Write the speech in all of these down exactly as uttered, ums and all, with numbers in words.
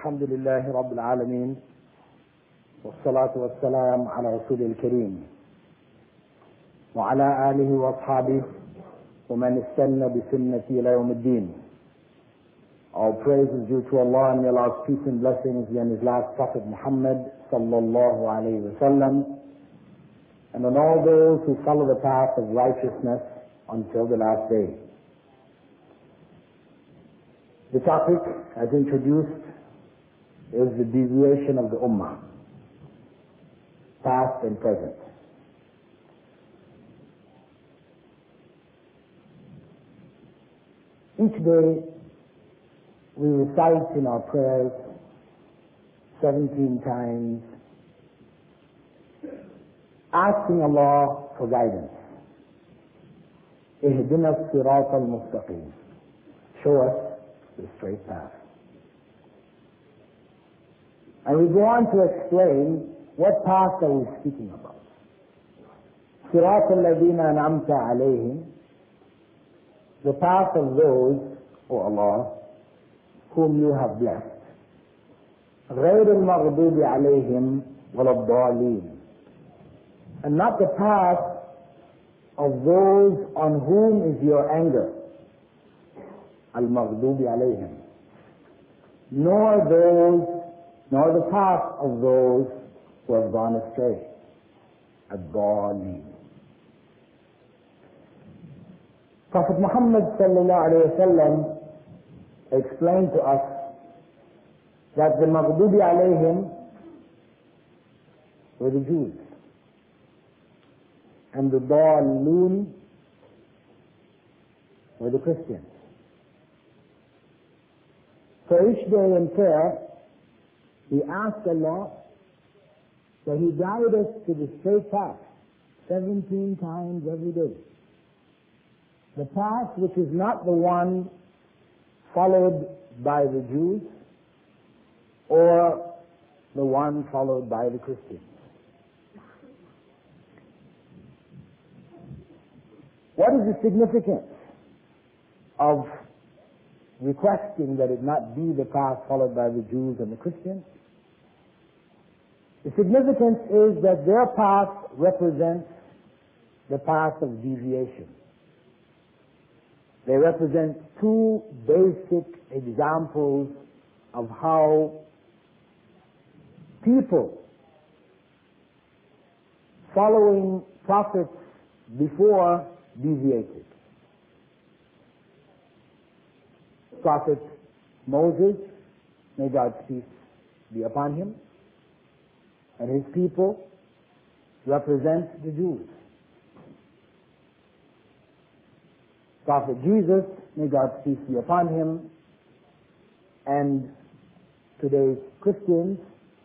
الحمد لله رب العالمين، والصلاة والسلام على رسول الكريم وعلى آله وأصحابه ومن استنى بسنته إلى يوم الدين. All praise is due to Allah, and may Allah's peace and blessings be on His last Prophet Muhammad sallallahu alayhi wa sallam, and on all those who follow the path of righteousness until the last day. The topic, as introduced, is the deviation of the Ummah, past and present. Each day we recite in our prayers seventeen times, asking Allah for guidance. Ihdina as-sirat al-mustaqim. Show us the straight path. And we go on to explain what path are we speaking about. Sirat al-ladina an'amta alayhim, the path of those, O Allah, whom you have blessed. غير المغضوب عليهم ولا الضالين, and not the path of those on whom is your anger. Al-Maghdubi alayhim, nor those, nor the path of those who have gone astray. Ad-Dhalin. Prophet Muhammad sallallahu alayhi wa sallam explained to us that the Maghdubi alayhim were the Jews, and the Dhalun were the Christians. So each day in prayer, we ask Allah that He guide us to the straight path seventeen times every day. The path which is not the one followed by the Jews or the one followed by the Christians. What is the significance of requesting that it not be the path followed by the Jews and the Christians? The significance is that their path represents the path of deviation. They represent two basic examples of how people following prophets before deviated. Prophet Moses, may God's peace be upon him, and his people represent the Jews. Prophet Jesus, may God's peace be upon him, and today's Christians,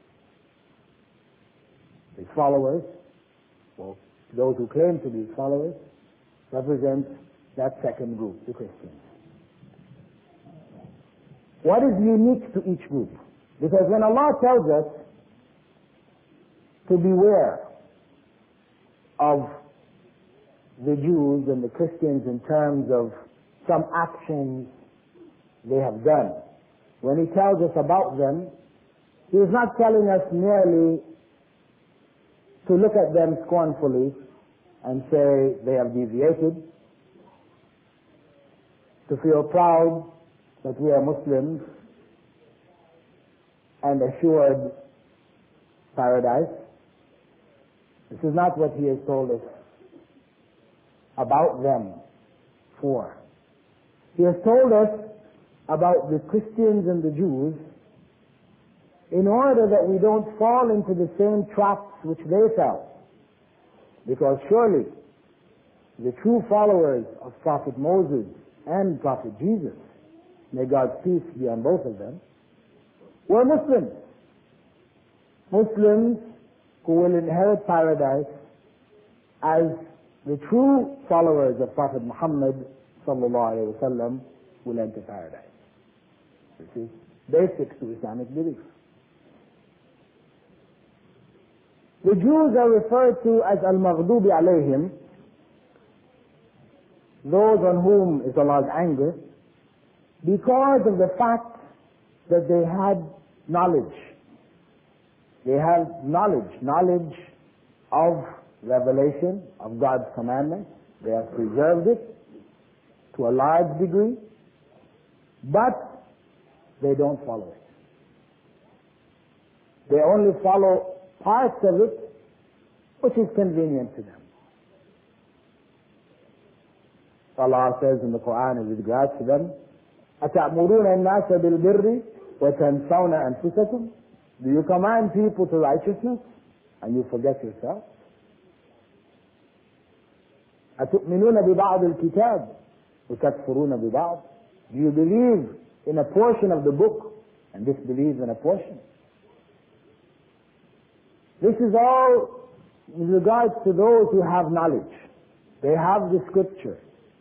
his followers, well, those who claim to be his followers, represent that second group, the Christians. What is unique to each group? Because when Allah tells us to beware of the Jews and the Christians in terms of some actions they have done, when He tells us about them, He is not telling us merely to look at them scornfully and say they have deviated, to feel proud that we are Muslims and assured paradise. This is not what He has told us about them for. He has told us about the Christians and the Jews in order that we don't fall into the same traps which they fell. Because surely the true followers of Prophet Moses and Prophet Jesus, may God's peace be on both of them, were Muslims. Muslims who will inherit paradise as the true followers of Prophet Muhammad sallallahu alayhi wa sallam will enter paradise. This is basic to Islamic belief. The Jews are referred to as al-Maghdubi alayhim, those on whom is Allah's anger, because of the fact that they had knowledge. They have knowledge, knowledge of revelation, of God's commandments. They have preserved it to a large degree, but they don't follow it. They only follow parts of it which is convenient to them. Allah says in the Quran with regards to them, أَتَأْمُرُونَ النَّاسَ بِالْبِرِّ وَتَنْسَوْنَ أَنفُسَكُمْ. Do you command people to righteousness and you forget yourself? أَتُؤْمِنُونَ بِبَعْضِ الْكِتَابِ وَتَكْفُرُونَ بِبَعْضِ. Do you believe in a portion of the book and disbelieve in a portion? This is all in regards to those who have knowledge. They have the scripture,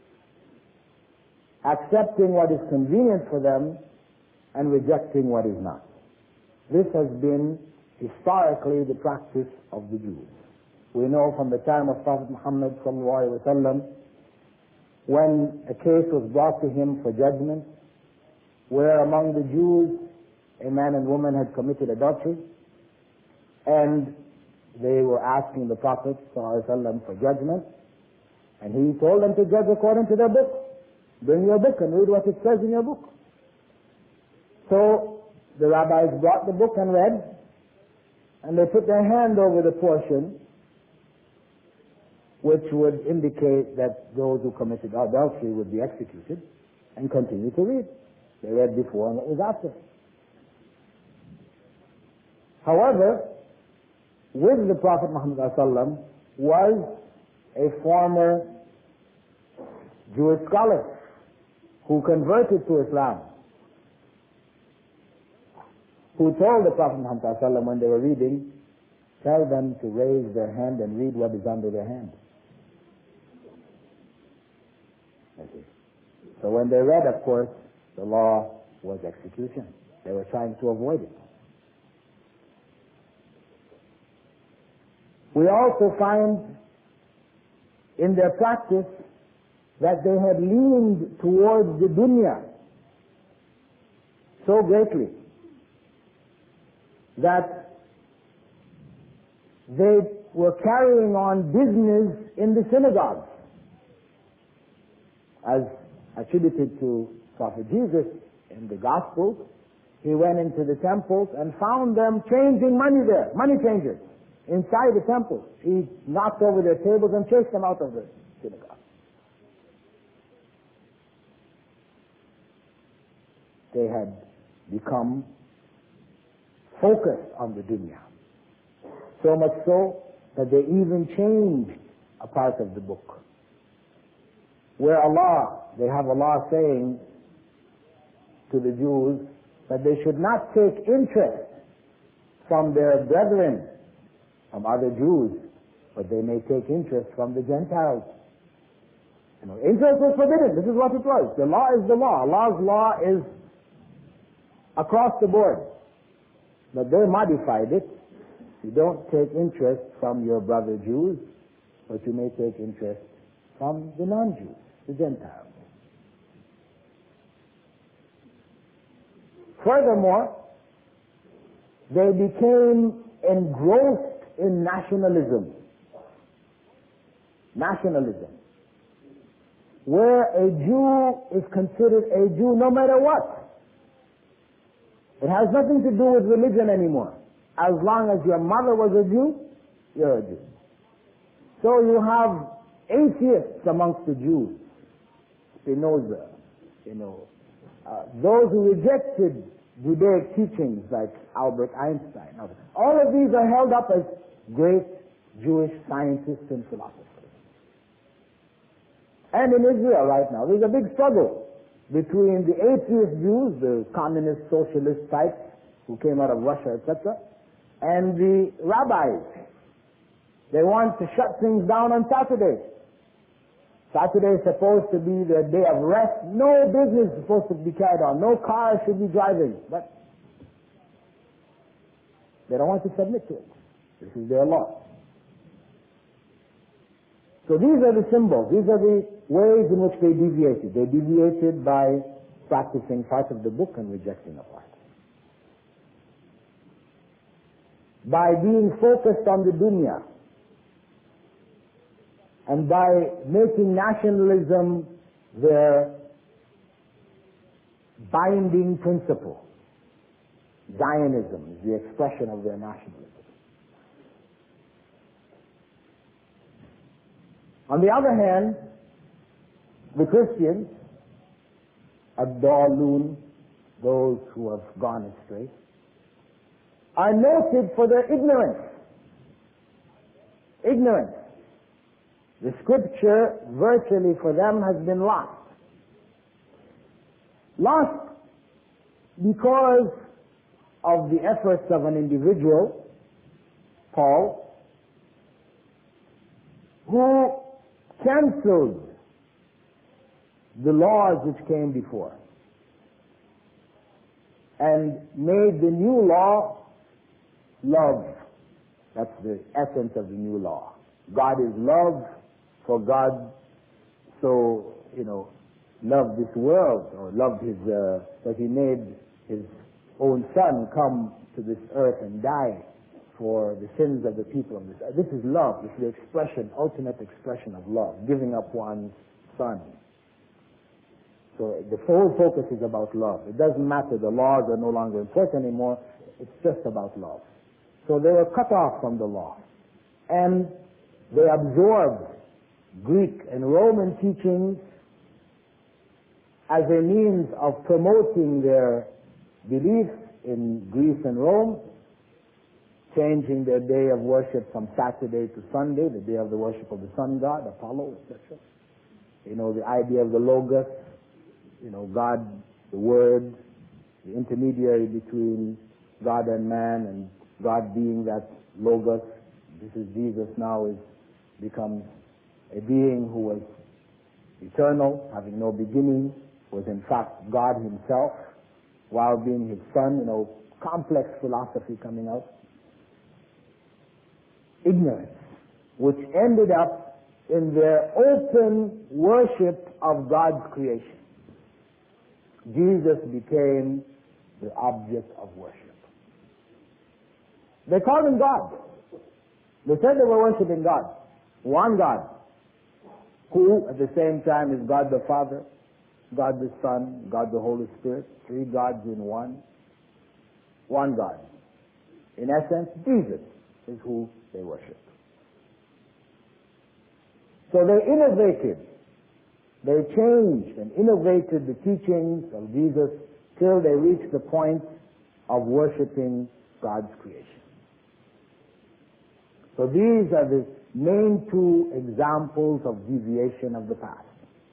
accepting what is convenient for them and rejecting what is not. This has been historically the practice of the Jews. We know from the time of Prophet Muhammad sallallahu alaihi wasallam, when a case was brought to him for judgment, where among the Jews a man and woman had committed adultery, and they were asking the Prophet sallallahu alaihi wasallam for judgment, and he told them to judge according to their book. Bring your book and read what it says in your book. So the rabbis brought the book and read, and they put their hand over the portion which would indicate that those who committed adultery would be executed, and continue to read. They read before and it was after. However, with the Prophet Muhammad ﷺ was a former Jewish scholar who converted to Islam, who told the Prophet Muhammad ﷺ when they were reading, tell them to raise their hand and read what is under their hand. So when they read, of course, the law was execution. They were trying to avoid it. We also find in their practice that they had leaned towards the dunya so greatly that they were carrying on business in the synagogues, as attributed to Prophet Jesus in the Gospels. He went into the temples and found them changing money there, money changers, inside the temples. He knocked over their tables and chased them out of the synagogue. They had become focused on the dunya, so much so that they even changed a part of the book, where Allah, they have Allah saying to the Jews that they should not take interest from their brethren, from other Jews, but they may take interest from the Gentiles. You know, interest was forbidden. This is what it was. The law is the law. Allah's law is across the board. But they modified it. You don't take interest from your brother Jews, but you may take interest from the non-Jews, the Gentiles. Furthermore, they became engrossed in nationalism. Nationalism. Where a Jew is considered a Jew no matter what. It has nothing to do with religion anymore. As long as your mother was a Jew, you're a Jew. So you have atheists amongst the Jews. Spinoza, you know, uh, those who rejected Judaic teachings like Albert Einstein. All of these are held up as great Jewish scientists and philosophers. And in Israel right now, there's a big struggle between the atheist Jews, the communist socialist types who came out of Russia, et cetera, and the rabbis. They want to shut things down on Saturday. Saturday is supposed to be their day of rest. No business is supposed to be carried on. No cars should be driving. But they don't want to submit to it. This is their law. So these are the symbols. These are the ways in which they deviated. They deviated by practicing part of the book and rejecting a part. by being focused on the dunya and by making nationalism their binding principle. Zionism is the expression of their nationalism. On the other hand, the Christians, ad-dallun, those who have gone astray, are noted for their ignorance. Ignorance. The scripture virtually for them has been lost. Lost because of the efforts of an individual, Paul, who cancelled the laws which came before and made the new law love. That's the essence of the new law. God is love, for God so, you know, loved this world, or loved his, uh, that he made his own son come to this earth and die for the sins of the people of this earth. This is love. This is the expression, ultimate expression of love, giving up one's son. So the whole focus is about love. It doesn't matter, the laws are no longer important anymore, it's just about love. So they were cut off from the law. And they absorbed Greek and Roman teachings as a means of promoting their beliefs in Greece and Rome, changing their day of worship from Saturday to Sunday, the day of the worship of the sun god, Apollo, et cetera. You know, the idea of the Logos, you know, God, the Word, the intermediary between God and man, and God being that Logos. This is Jesus now, is becomes a being who was eternal, having no beginning, was in fact God himself, while being his son. You know, complex philosophy coming out. Ignorance, which ended up in their open worship of God's creation. Jesus became the object of worship. They called him God. They said they were worshiping God. One God, who at the same time is God the Father, God the Son, God the Holy Spirit, three gods in one. One God. In essence, Jesus is who they worship. So they innovated, they changed and innovated the teachings of Jesus till they reached the point of worshiping God's creation. So these are the main two examples of deviation of the past.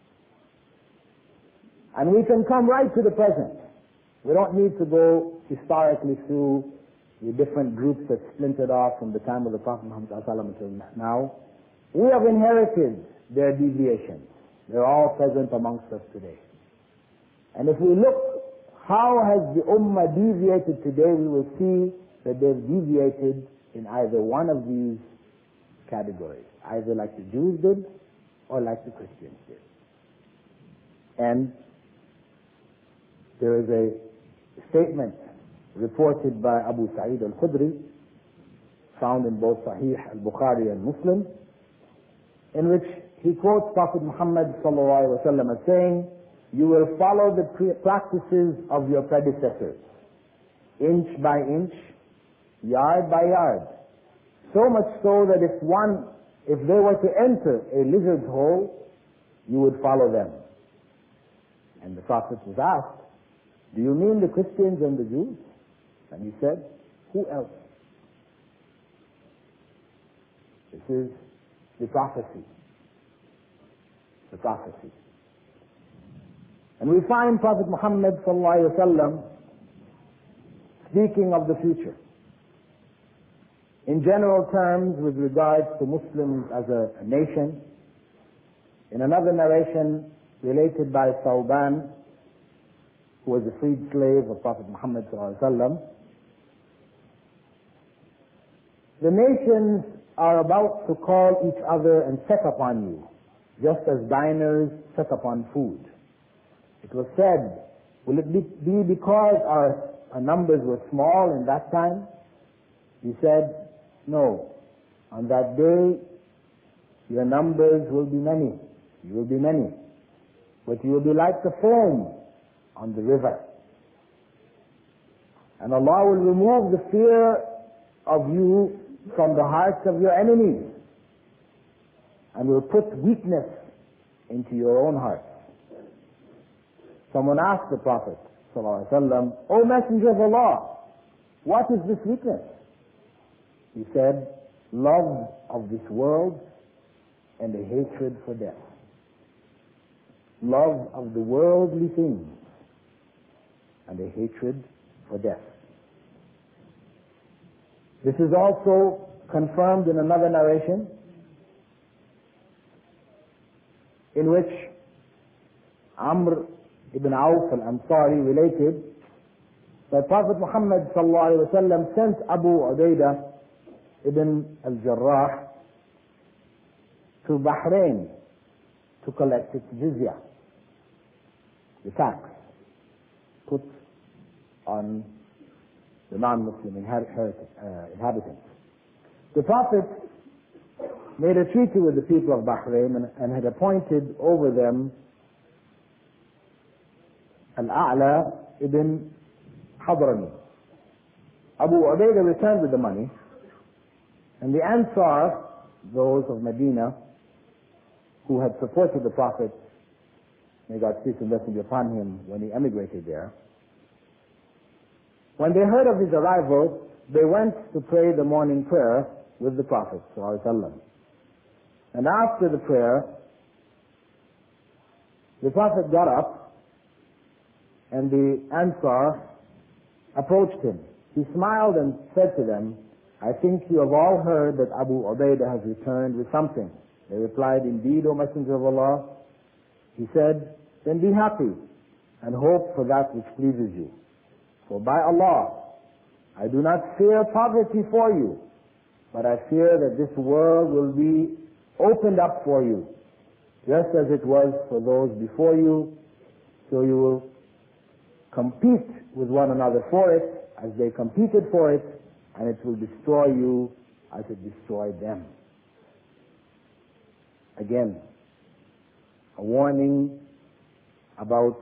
And we can come right to the present. We don't need to go historically through the different groups that splintered off from the time of the Prophet Muhammad until now. We have inherited their deviations. They're all present amongst us today. And if we look how has the Ummah deviated today, we will see that they've deviated in either one of these categories, either like the Jews did or like the Christians did. And there is a statement reported by Abu Sa'id al-Khudri, found in both Sahih al-Bukhari and Muslim, in which he quotes Prophet Muhammad sallallahu alaihi wasallam as saying, "You will follow the practices of your predecessors, inch by inch, yard by yard, so much so that if one, if they were to enter a lizard's hole, you would follow them." And the Prophet was asked, "Do you mean the Christians and the Jews?" And he said, "Who else?" This is the prophecy. The prophecy. And we find Prophet Muhammad sallallahu alaihi wasallam speaking of the future. In general terms, with regards to Muslims as a, a nation. In another narration related by Thawban, who was a freed slave of Prophet Muhammad sallallahu alaihi wasallam, the nations are about to call each other and set upon you, just as diners set upon food. It was said, will it be because our, our numbers were small in that time? He said, no, on that day your numbers will be many, you will be many, but you will be like the foam on the river. And Allah will remove the fear of you from the hearts of your enemies and will put weakness into your own hearts. Someone asked the Prophet ﷺ, O Messenger of Allah, what is this weakness? He said, love of this world and a hatred for death. Love of the worldly things and a hatred for death. This is also confirmed in another narration in which Amr ibn Auf al-Ansari related that Prophet Muhammad sallallahu alaihi wasallam sent Abu Ubaidah ibn al-Jarrah to Bahrain to collect its jizya, the tax put on the non-Muslim uh, inhabitants. The Prophet made a treaty with the people of Bahrain and, and had appointed over them Al-A'la ibn Hadrami. Abu Ubaidah returned with the money, and the Ansar, those of Medina who had supported the Prophet, may God peace and blessing be upon him, when he emigrated there, when they heard of his arrival, they went to pray the morning prayer with the Prophet ﷺ. And after the prayer, the Prophet got up and the Ansar approached him. He smiled and said to them, I think you have all heard that Abu Ubaidah has returned with something. They replied, indeed, O Messenger of Allah. He said, then be happy and hope for that which pleases you. For by Allah, I do not fear poverty for you, but I fear that this world will be opened up for you, just as it was for those before you, so you will compete with one another for it, as they competed for it, and it will destroy you as it destroyed them. Again, a warning about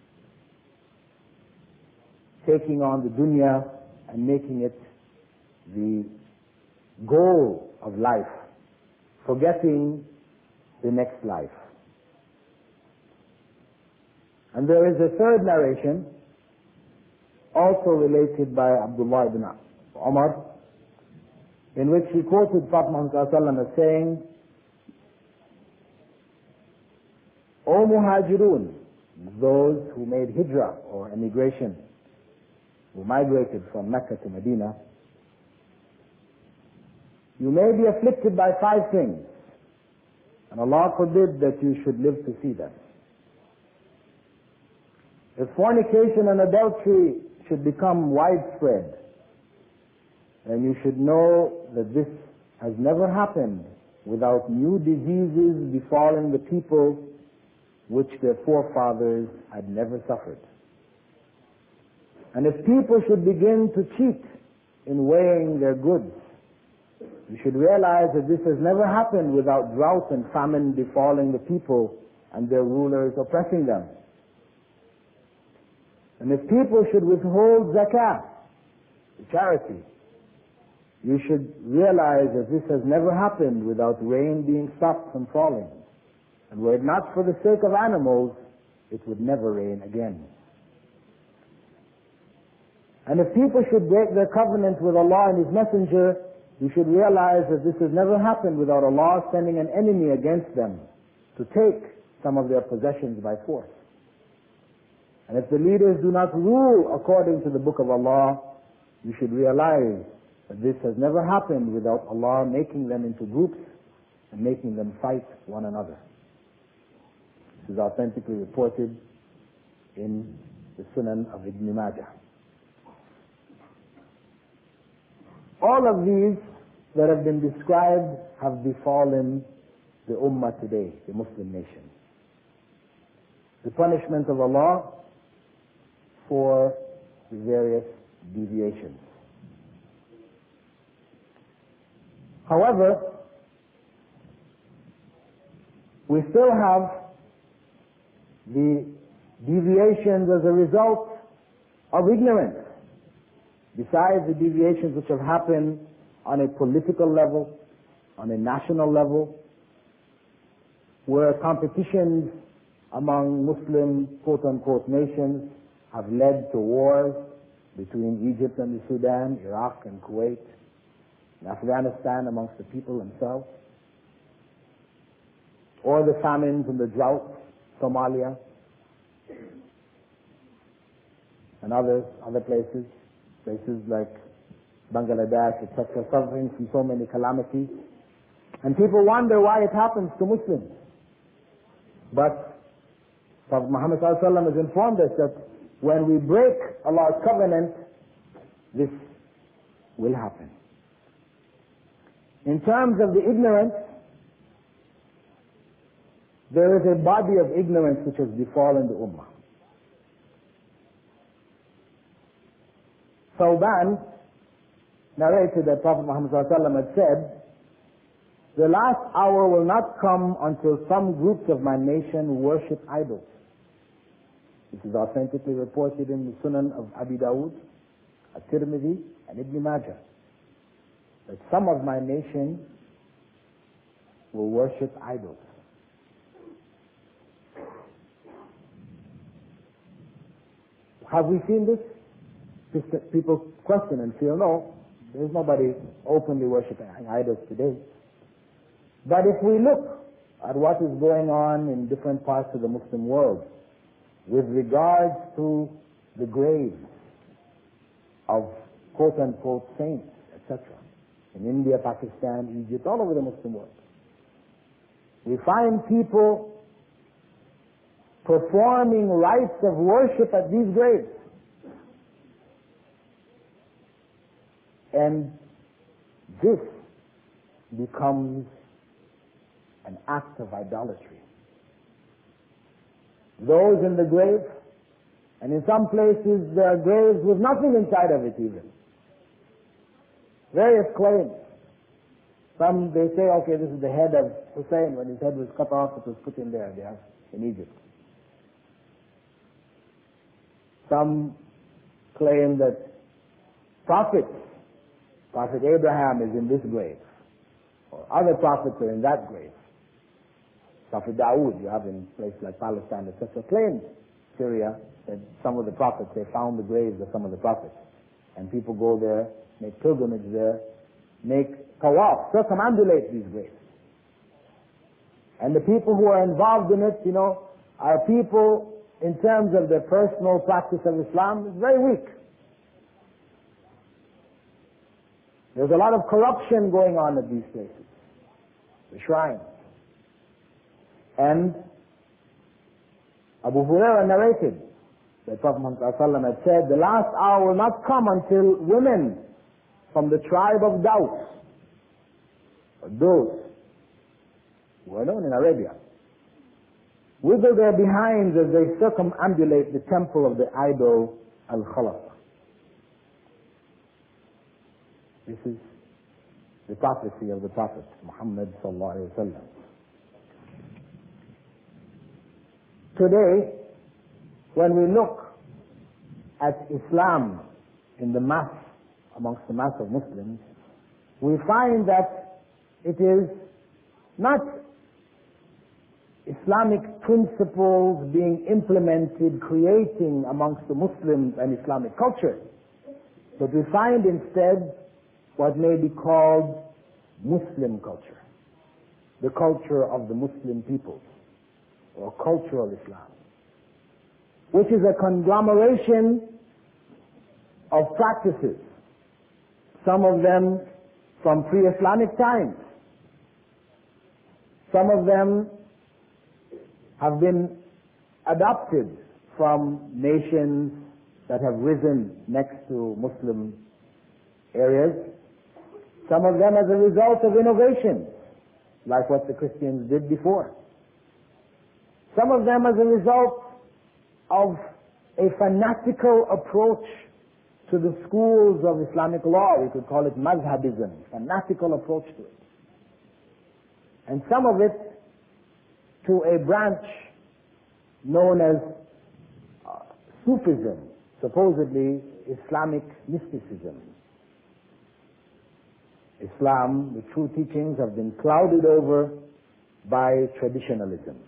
taking on the dunya and making it the goal of life, forgetting the next life. And there is a third narration, also related by Abdullah ibn Umar, in which he quoted Prophet Muhammad as saying, O Muhajirun, those who made hijrah or emigration, who migrated from Mecca to Medina, you may be afflicted by five things, and Allah forbid that you should live to see them. If fornication and adultery should become widespread, then you should know that this has never happened without new diseases befalling the people which their forefathers had never suffered. And if people should begin to cheat in weighing their goods, you should realize that this has never happened without drought and famine befalling the people and their rulers oppressing them. And if people should withhold zakah, charity, you should realize that this has never happened without rain being stopped from falling. And were it not for the sake of animals, it would never rain again. And if people should break their covenant with Allah and His Messenger, you should realize that this has never happened without Allah sending an enemy against them to take some of their possessions by force. And if the leaders do not rule according to the book of Allah, you should realize that this has never happened without Allah making them into groups and making them fight one another. This is authentically reported in the Sunan of Ibn Majah. All of these that have been described have befallen the Ummah today, the Muslim nation. The punishment of Allah for the various deviations. However, we still have the deviations as a result of ignorance, besides the deviations which have happened on a political level, on a national level, where competitions among Muslim quote-unquote nations have led to wars between Egypt and the Sudan, Iraq and Kuwait, and Afghanistan amongst the people themselves, or the famines and the droughts, Somalia, and others, other places, places like Bangladesh, et cetera, suffering from so many calamities. And people wonder why it happens to Muslims. But Prophet Muhammad sallallahu alaihi wasallam has informed us that when we break Allah's covenant, this will happen. In terms of the ignorance, there is a body of ignorance which has befallen the Ummah. Thawban narrated that Prophet Muhammad sallallahu alaihi wasallam had said, the last hour will not come until some groups of my nation worship idols. This is authentically reported in the Sunan of Abi Dawud, At-Tirmidhi, and Ibn Majah, that some of my nation will worship idols. Have we seen this? People question and feel, no, there's nobody openly worshiping idols today. But if we look at what is going on in different parts of the Muslim world with regards to the graves of quote-unquote saints, et cetera, in India, Pakistan, Egypt, all over the Muslim world, we find people performing rites of worship at these graves. And this becomes an act of idolatry. Those in the grave, and in some places there are graves with nothing inside of it even. Various claims. Some, they say, okay, this is the head of Hussein. When his head was cut off, it was put in there, they have in Egypt. Some claim that prophets, Prophet Abraham is in this grave, or other prophets are in that grave. Prophet Dawood, you have in places like Palestine, et cetera, claims Syria that some of the prophets, they found the graves of some of the prophets. And people go there, make pilgrimage there, make tawaf, circumambulate these graves. And the people who are involved in it, you know, are people, in terms of their personal practice of Islam, is very weak. There's a lot of corruption going on at these places, the shrines. And Abu Hurairah narrated that Prophet Muhammad sallallahu alaihi wasallam had said, the last hour will not come until women from the tribe of Daws, or those who are known in Arabia, wiggle their behinds as they circumambulate the temple of the idol Al-Khalaq. This is the prophecy of the Prophet Muhammad sallallahu alaihi wasallam. Today, when we look at Islam in the mass, amongst the mass of Muslims, we find that it is not Islamic principles being implemented, creating amongst the Muslims an Islamic culture, but we find instead what may be called Muslim culture, the culture of the Muslim peoples, or cultural Islam, which is a conglomeration of practices, some of them from pre-Islamic times, some of them have been adopted from nations that have risen next to Muslim areas, some of them as a result of innovation, like what the Christians did before. Some of them as a result of a fanatical approach to the schools of Islamic law. We could call it mazhabism, fanatical approach to it. And some of it to a branch known as uh, Sufism, supposedly Islamic mysticism. Islam, the true teachings have been clouded over by traditionalism.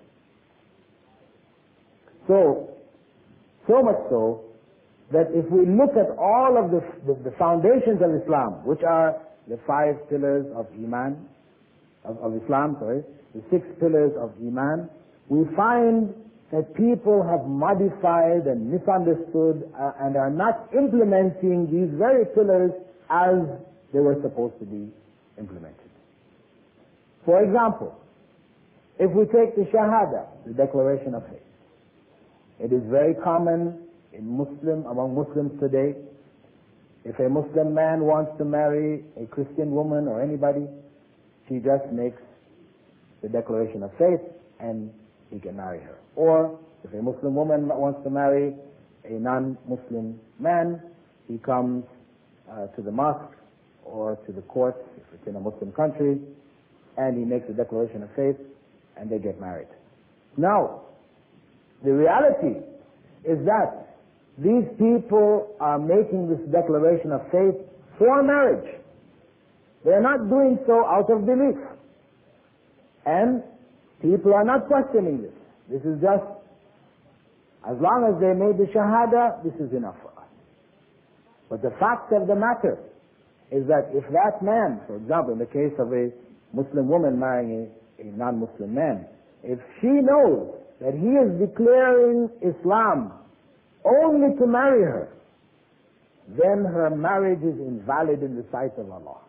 So, so much so that if we look at all of the, the, the foundations of Islam, which are the five pillars of Iman, of, of Islam, sorry, the six pillars of Iman, we find that people have modified and misunderstood uh, and are not implementing these very pillars as they were supposed to be implemented. For example, if we take the Shahada, the declaration of faith, it is very common in Muslim, among Muslims today. If a Muslim man wants to marry a Christian woman or anybody, she just makes the declaration of faith and he can marry her. Or if a Muslim woman wants to marry a non-Muslim man, he comes uh, to the mosque or to the court, if it's in a Muslim country, and he makes a declaration of faith and they get married. Now, the reality is that these people are making this declaration of faith for marriage. They are not doing so out of belief. And people are not questioning this. This is just, as long as they made the Shahada, this is enough for us. But the fact of the matter is that if that man, for example, in the case of a Muslim woman marrying a, a non-Muslim man, if she knows that he is declaring Islam only to marry her, then her marriage is invalid in the sight of Allah.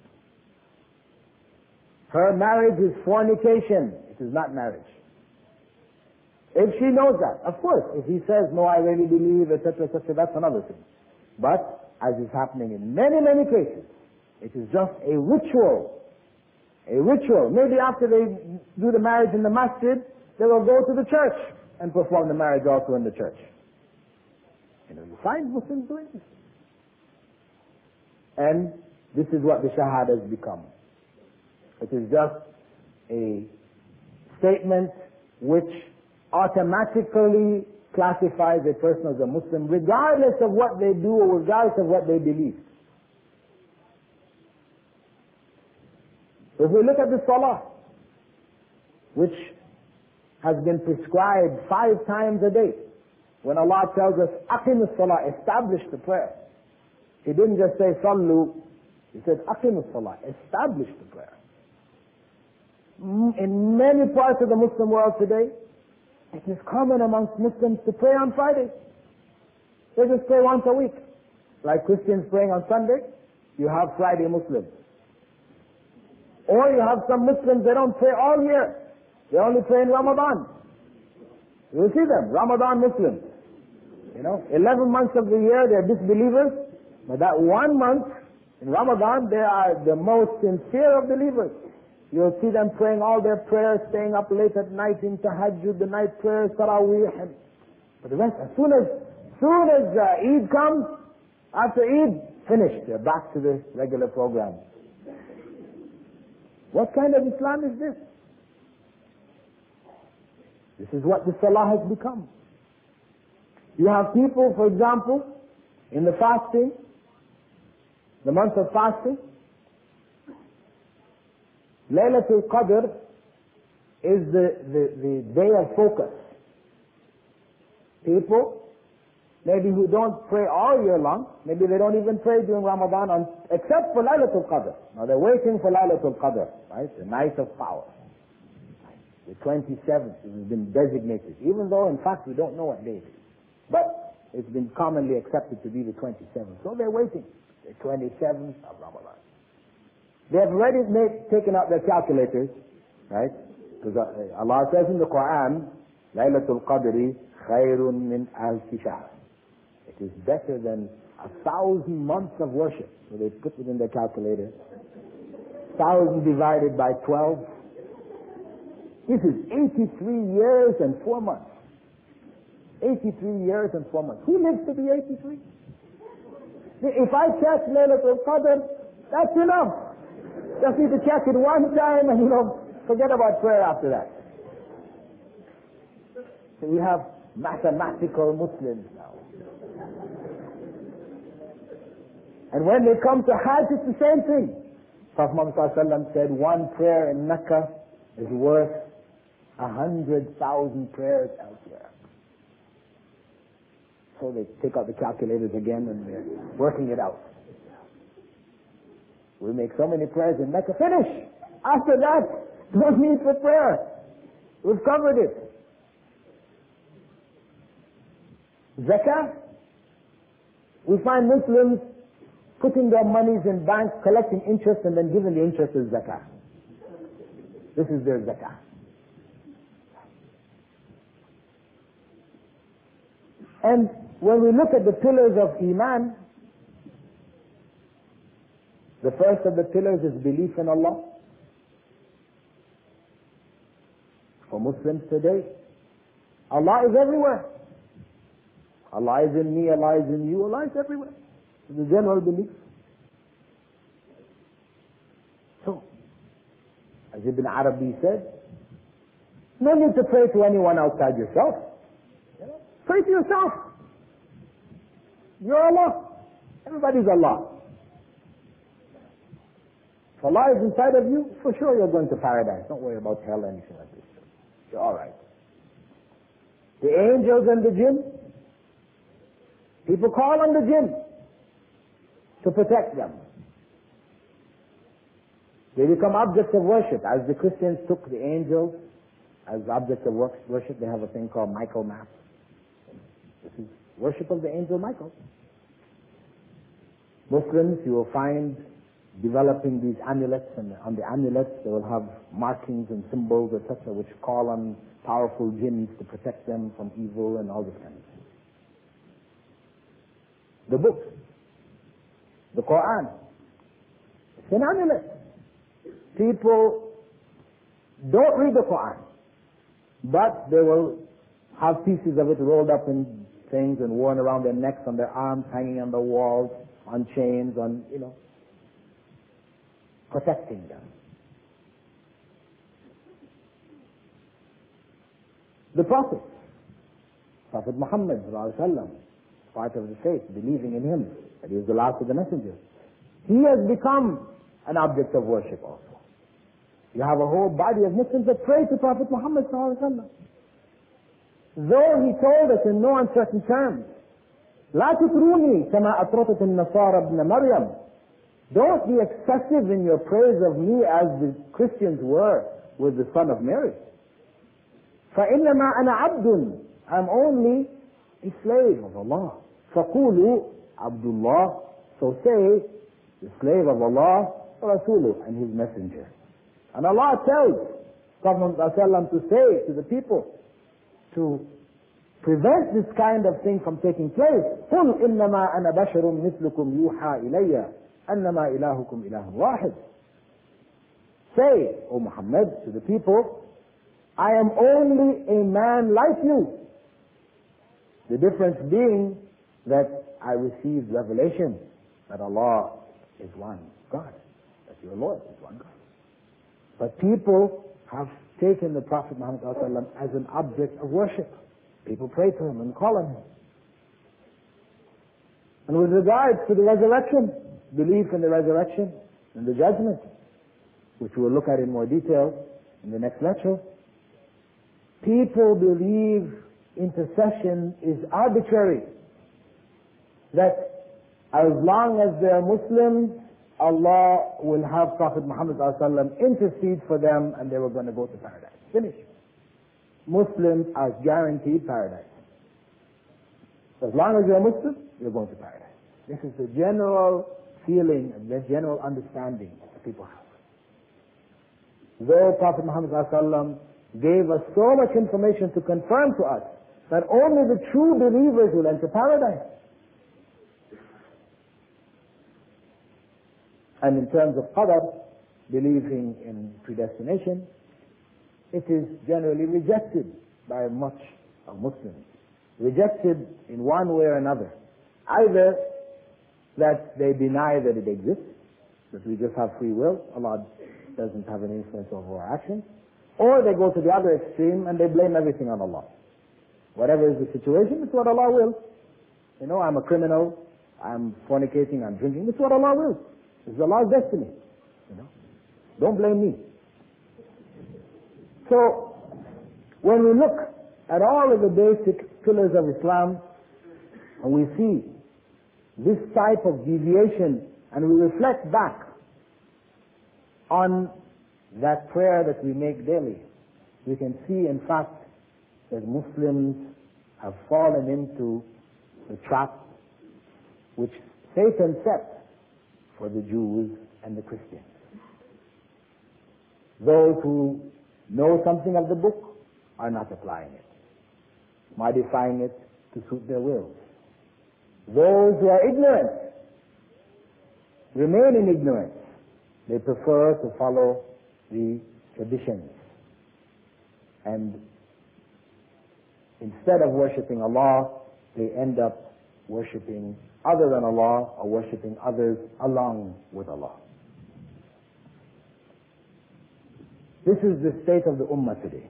Her marriage is fornication. It is not marriage. If she knows that, of course, if he says, no, I really believe, et cetera, et cetera, that's another thing. But, as is happening in many, many cases, it is just a ritual. A ritual. Maybe after they do the marriage in the masjid, they will go to the church and perform the marriage also in the church. You know, you find Muslims doing this. And this is what the Shahada has become. It is just a statement which automatically classifies a person as a Muslim regardless of what they do or regardless of what they believe. If we look at the Salah, which has been prescribed five times a day, when Allah tells us, Aqim as-Salah, establish the prayer. He didn't just say, Sallu. He said, Aqim as-Salah, establish the prayer. In many parts of the Muslim world today, it is common amongst Muslims to pray on Friday. They just pray once a week. Like Christians praying on Sunday, you have Friday Muslims. Or you have some Muslims, they don't pray all year. They only pray in Ramadan. You will see them, Ramadan Muslims. You know, eleven months of the year they're disbelievers, but that one month in Ramadan they are the most sincere of believers. You'll see them praying all their prayers, staying up late at night in tahajjud, the night prayers, tarawih. And but the rest, as soon as, soon as uh, Eid comes, after Eid, finished. They're back to the regular program. What kind of Islam is this? This is what the Salah has become. You have people, for example, in the fasting, the month of fasting, Laylatul Qadr is the, the, the day of focus. People, maybe who don't pray all year long, maybe they don't even pray during Ramadan, on, except for Laylatul Qadr. Now they're waiting for Laylatul Qadr, right? The night of power. The twenty-seventh has been designated, even though in fact we don't know what day it is. But it's been commonly accepted to be the twenty-seventh. So they're waiting. The twenty-seventh of Ramadan. They have already made, taken out their calculators, right? Because Allah says in the Quran, Laylatul Qadri khayrun min alfi shahr. It is better than a thousand months of worship. So they put it in their calculator. Thousand divided by twelve. This is eighty-three years and four months. eighty-three years and four months. Who lives to be eighty-three? If I catch Laylatul Qadr, that's enough. Just need to catch it one time and, you know, forget about prayer after that. So we have mathematical Muslims now. And when they come to Hajj, it's the same thing. Prophet Muhammad said one prayer in Mecca is worth a hundred thousand prayers elsewhere. So they take out the calculators again and they're working it out. We make so many prayers in Mecca, finish! After that, no need for prayer. We've covered it. Zakah, we find Muslims putting their monies in banks, collecting interest, and then giving the interest as zakah. This is their zakah. And when we look at the pillars of Iman, the first of the pillars is belief in Allah. For Muslims today, Allah is everywhere. Allah is in me, Allah is in you, Allah is everywhere. It's a general belief. So, as Ibn Arabi said, no need to pray to anyone outside yourself. Pray to yourself. You're Allah. Everybody's Allah. If Allah is inside of you, for sure you're going to paradise. Don't worry about hell or anything like this. You're alright. The angels and the jinn, people call on the jinn to protect them. They become objects of worship. As the Christians took the angels as objects of worship, they have a thing called Michael Mass. This is worship of the angel Michael. Muslims, you will find developing these amulets, and on the amulets they will have markings and symbols, et cetera, which call on powerful jinns to protect them from evil and all this kind of thing. The books, the Quran, it's an amulet. People don't read the Quran, but they will have pieces of it rolled up in things and worn around their necks, on their arms, hanging on the walls, on chains, on, you know, protecting them. The Prophet, Prophet Muhammad sallallahu alaihi wasallam, part of the faith, believing in him, that he was the last of the messengers. He has become an object of worship also. You have a whole body of Muslims that pray to Prophet Muhammad sallallahu alaihi wasallam. Though he told us in no uncertain terms, لا تطروني كما أطرتت النصارى ابن مريم. Don't be excessive in your praise of me as the Christians were with the son of Mary. فإنما أنا عبد. I'm only a slave of Allah. فقولوا عبد الله. So say, the slave of Allah, Rasuluh, and his messenger. And Allah tells Prophet ﷺ to say to the people, to prevent this kind of thing from taking place, قُلْ إِنَّمَا أَنَا بَشَرٌ مِثْلُكُمْ يُوحَى إِلَيَّ أَنَّمَا إِلَهُكُمْ إِلَهٌ وَاحِدٌ. Say, O Muhammad, to the people, I am only a man like you. The difference being that I received revelation that Allah is one God, that your Lord is one God. But people have taken the Prophet Muhammad ﷺ as an object of worship. People pray to him and call on him. And with regards to the resurrection, belief in the resurrection and the judgment, which we'll look at in more detail in the next lecture, people believe intercession is arbitrary. That as long as they're Muslims, Allah will have Prophet Muhammad ﷺ intercede for them and they were going to go to paradise. Finish. Muslims are guaranteed paradise. As long as you're a Muslim, you're going to paradise. This is the general feeling and the general understanding that people have. Though Prophet Muhammad ﷺ gave us so much information to confirm to us that only the true believers will enter paradise. And in terms of qadar, believing in predestination, it is generally rejected by much of Muslims. Rejected in one way or another. Either that they deny that it exists, that we just have free will, Allah doesn't have any influence over our actions, or they go to the other extreme and they blame everything on Allah. Whatever is the situation, it's what Allah wills. You know, I'm a criminal, I'm fornicating, I'm drinking, it's what Allah wills. It's Allah's destiny. You know, don't blame me. So, when we look at all of the basic pillars of Islam, and we see this type of deviation, and we reflect back on that prayer that we make daily, we can see, in fact, that Muslims have fallen into the trap which Satan set for the Jews and the Christians. Those who know something of the book are not applying it, modifying it to suit their wills. Those who are ignorant remain in ignorance. They prefer to follow the traditions, and instead of worshipping Allah, they end up worshipping other than Allah, or worshipping others along with Allah. This is the state of the Ummah today.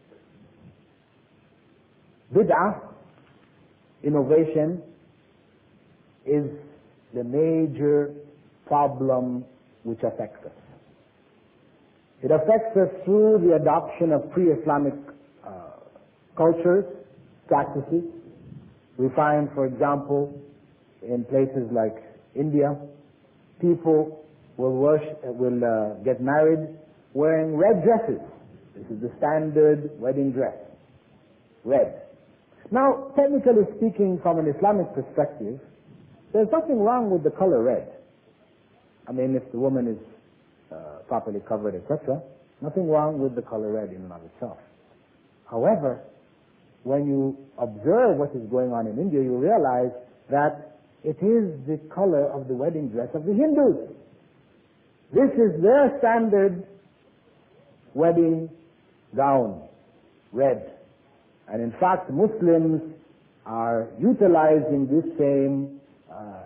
Bid'ah, innovation, is the major problem which affects us. It affects us through the adoption of pre-Islamic uh, cultures, practices. We find, for example, in places like India, people will, worship, will uh, get married wearing red dresses. This is the standard wedding dress, red. Now, technically speaking, from an Islamic perspective, there's nothing wrong with the color red. I mean, if the woman is uh, properly covered, et cetera, nothing wrong with the color red in and of itself. However, when you observe what is going on in India, you realize that it is the color of the wedding dress of the Hindus. This is their standard wedding gown, red. And in fact, Muslims are utilizing this same uh,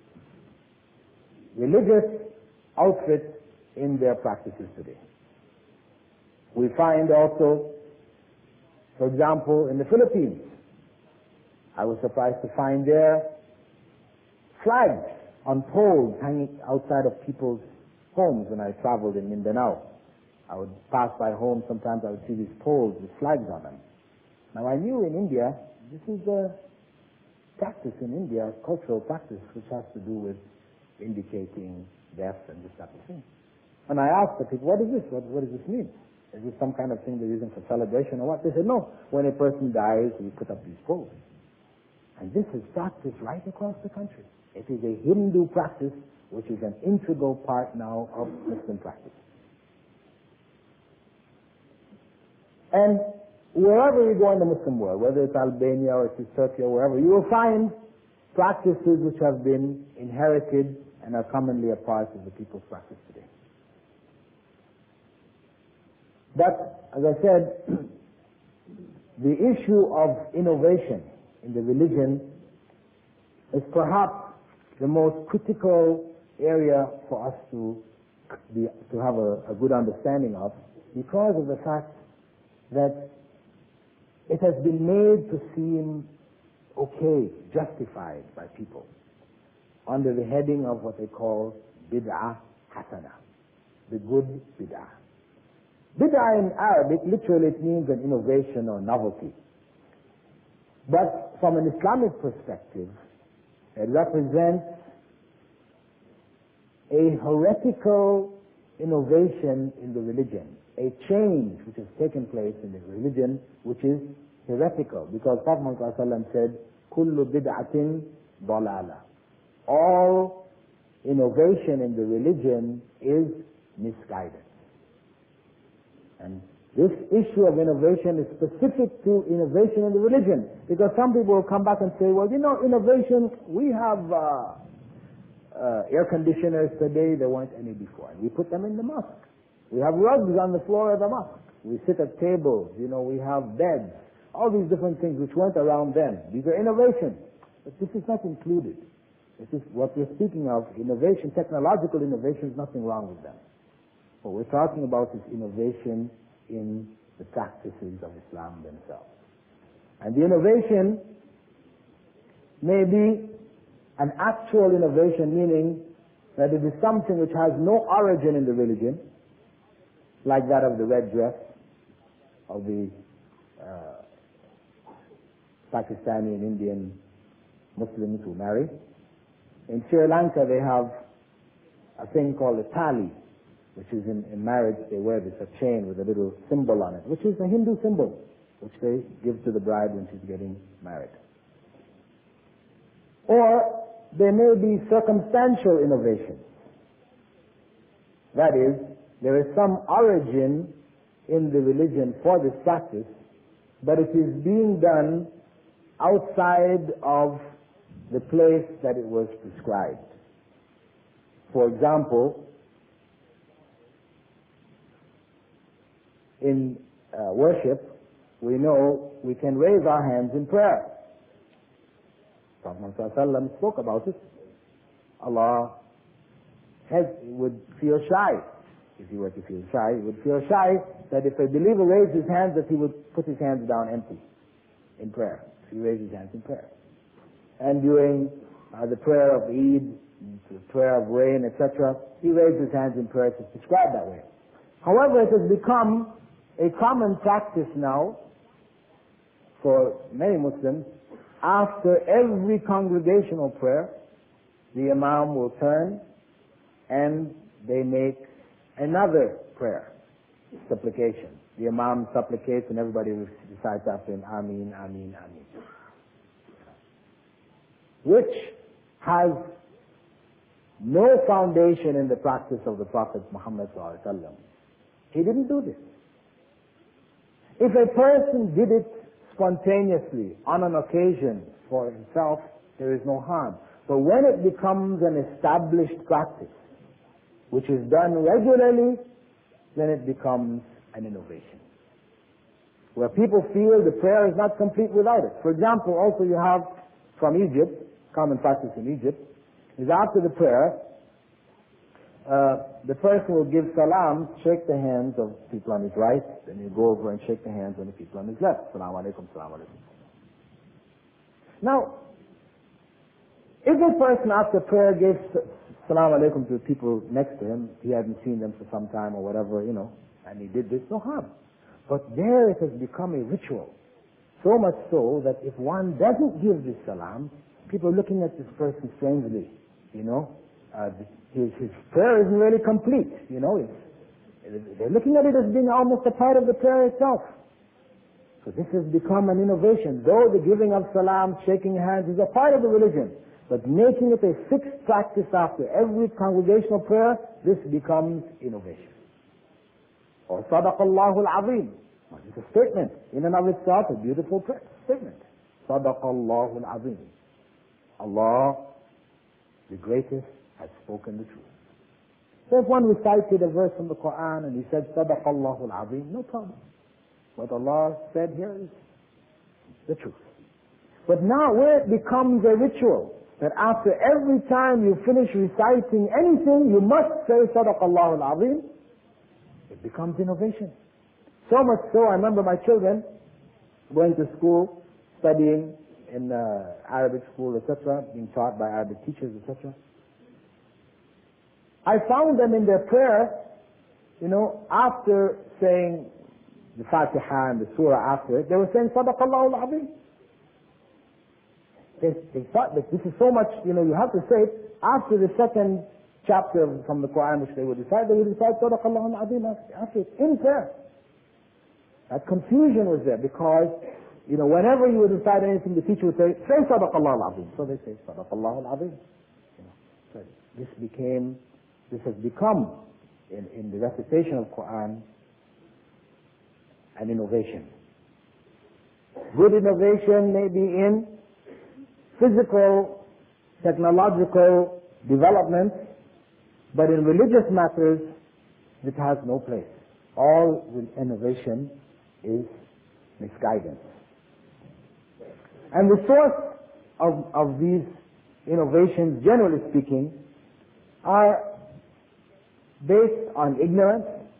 religious outfit in their practices today. We find also, for example, in the Philippines, I was surprised to find there flags on poles hanging outside of people's homes when I traveled in Mindanao. I would pass by home, sometimes I would see these poles with flags on them. Now I knew in India, this is a practice in India, cultural practice, which has to do with indicating death and this type of thing. And I asked the people, what is this? What, what does this mean? Is this some kind of thing they're using for celebration or what? They said, no, when a person dies, we put up these poles. And this is practiced right across the country. It is a Hindu practice, which is an integral part now of Muslim practice. And wherever you go in the Muslim world, whether it's Albania or it's Turkey or wherever, you will find practices which have been inherited and are commonly a part of the people's practice today. But, as I said, the issue of innovation in the religion is perhaps the most critical area for us to be, to have a, a good understanding of, because of the fact that it has been made to seem okay, justified by people, under the heading of what they call bid'ah hasana, the good bid'ah. Bid'ah in Arabic, literally it means an innovation or novelty. But from an Islamic perspective, it represents a heretical innovation in the religion, a change which has taken place in the religion which is heretical. Because Prophet Muhammad said, Kullu bid'atin dalala. All innovation in the religion is misguidance. And this issue of innovation is specific to innovation in the religion. Because some people will come back and say, well, you know, innovation, we have uh, uh, air conditioners today, there weren't any before. And we put them in the mosque. We have rugs on the floor of the mosque. We sit at tables, you know, we have beds. All these different things which weren't around then. These are innovations. But this is not included This is what we're speaking of. Innovation, technological innovation, is nothing wrong with them. What we're talking about is innovation in the practices of Islam themselves. And the innovation may be an actual innovation, meaning that it is something which has no origin in the religion, like that of the red dress of the uh, Pakistani and Indian Muslims who marry. In Sri Lanka they have a thing called a tali, which is in, in marriage they wear this a chain with a little symbol on it, which is a Hindu symbol, which they give to the bride when she's getting married. Or there may be circumstantial innovation. That is, there is some origin in the religion for this practice, but it is being done outside of the place that it was prescribed. For example, in uh, worship, we know we can raise our hands in prayer. Prophet ﷺ spoke about it. Allah has, would feel shy. If he were to feel shy, he would feel shy that if a believer raised his hands, that he would put his hands down empty in prayer. If he raised his hands in prayer. And during uh, the prayer of Eid, the prayer of rain, et cetera, he raised his hands in prayer. It's described that way. However, it has become a common practice now for many Muslims. After every congregational prayer, the Imam will turn and they make another prayer, supplication. The Imam supplicates and everybody recites after him, Ameen, Ameen, Ameen. Which has no foundation in the practice of the Prophet Muhammad sallallahu alaihi wasallam. He didn't do this. If a person did it spontaneously on an occasion for himself, there is no harm. But when it becomes an established practice, which is done regularly, then it becomes an innovation. Where people feel the prayer is not complete without it. For example, also you have from Egypt, common practice in Egypt, is after the prayer, uh, the person will give salam, shake the hands of people on his right, then you go over and shake the hands of the people on his left. Salaam alaikum, salaam alaikum. Now, if a person after prayer gives salam alaikum to the people next to him, he hadn't seen them for some time or whatever, you know, and he did this, no harm. But there it has become a ritual. So much so that if one doesn't give this salam, people are looking at this person strangely, you know. Uh, his, his prayer isn't really complete, you know. It's, they're looking at it as being almost a part of the prayer itself. So this has become an innovation. Though the giving of salam, shaking hands is a part of the religion, but making it a fixed practice after every congregational prayer, this becomes innovation. Or Sadaqallahu al-Azim. It's a statement in and of itself, a beautiful statement. Sadaqallahu al-Azim. Allah, the greatest, has spoken the truth. So if one recited a verse from the Quran and he said Sadaqallahu al-Azim, no problem. What Allah said here is the truth. But now where it becomes a ritual, that after every time you finish reciting anything, you must say Sadaqallahu al-Azim, it becomes innovation. So much so, I remember my children going to school, studying in uh, Arabic school, et cetera, being taught by Arabic teachers, et cetera. I found them in their prayer, you know, after saying the Fatiha and the Surah after it, they were saying Sadaqallahu al-Azim. They, they thought that this is so much, you know, you have to say it after the second chapter from the Quran which they would recite, they would recite Sadaqallahu al-Azim after it, in prayer. That confusion was there because, you know, whenever you would recite anything, the teacher would say, say Sadaqallahu al-Azim. So they say Sadaqallahu al-Azim. You know, so this became, this has become, in, in the recitation of Quran, an innovation. Good innovation may be in physical, technological development, but in religious matters, it has no place. All innovation is misguidance. And the source of, of these innovations, generally speaking, are based on ignorance,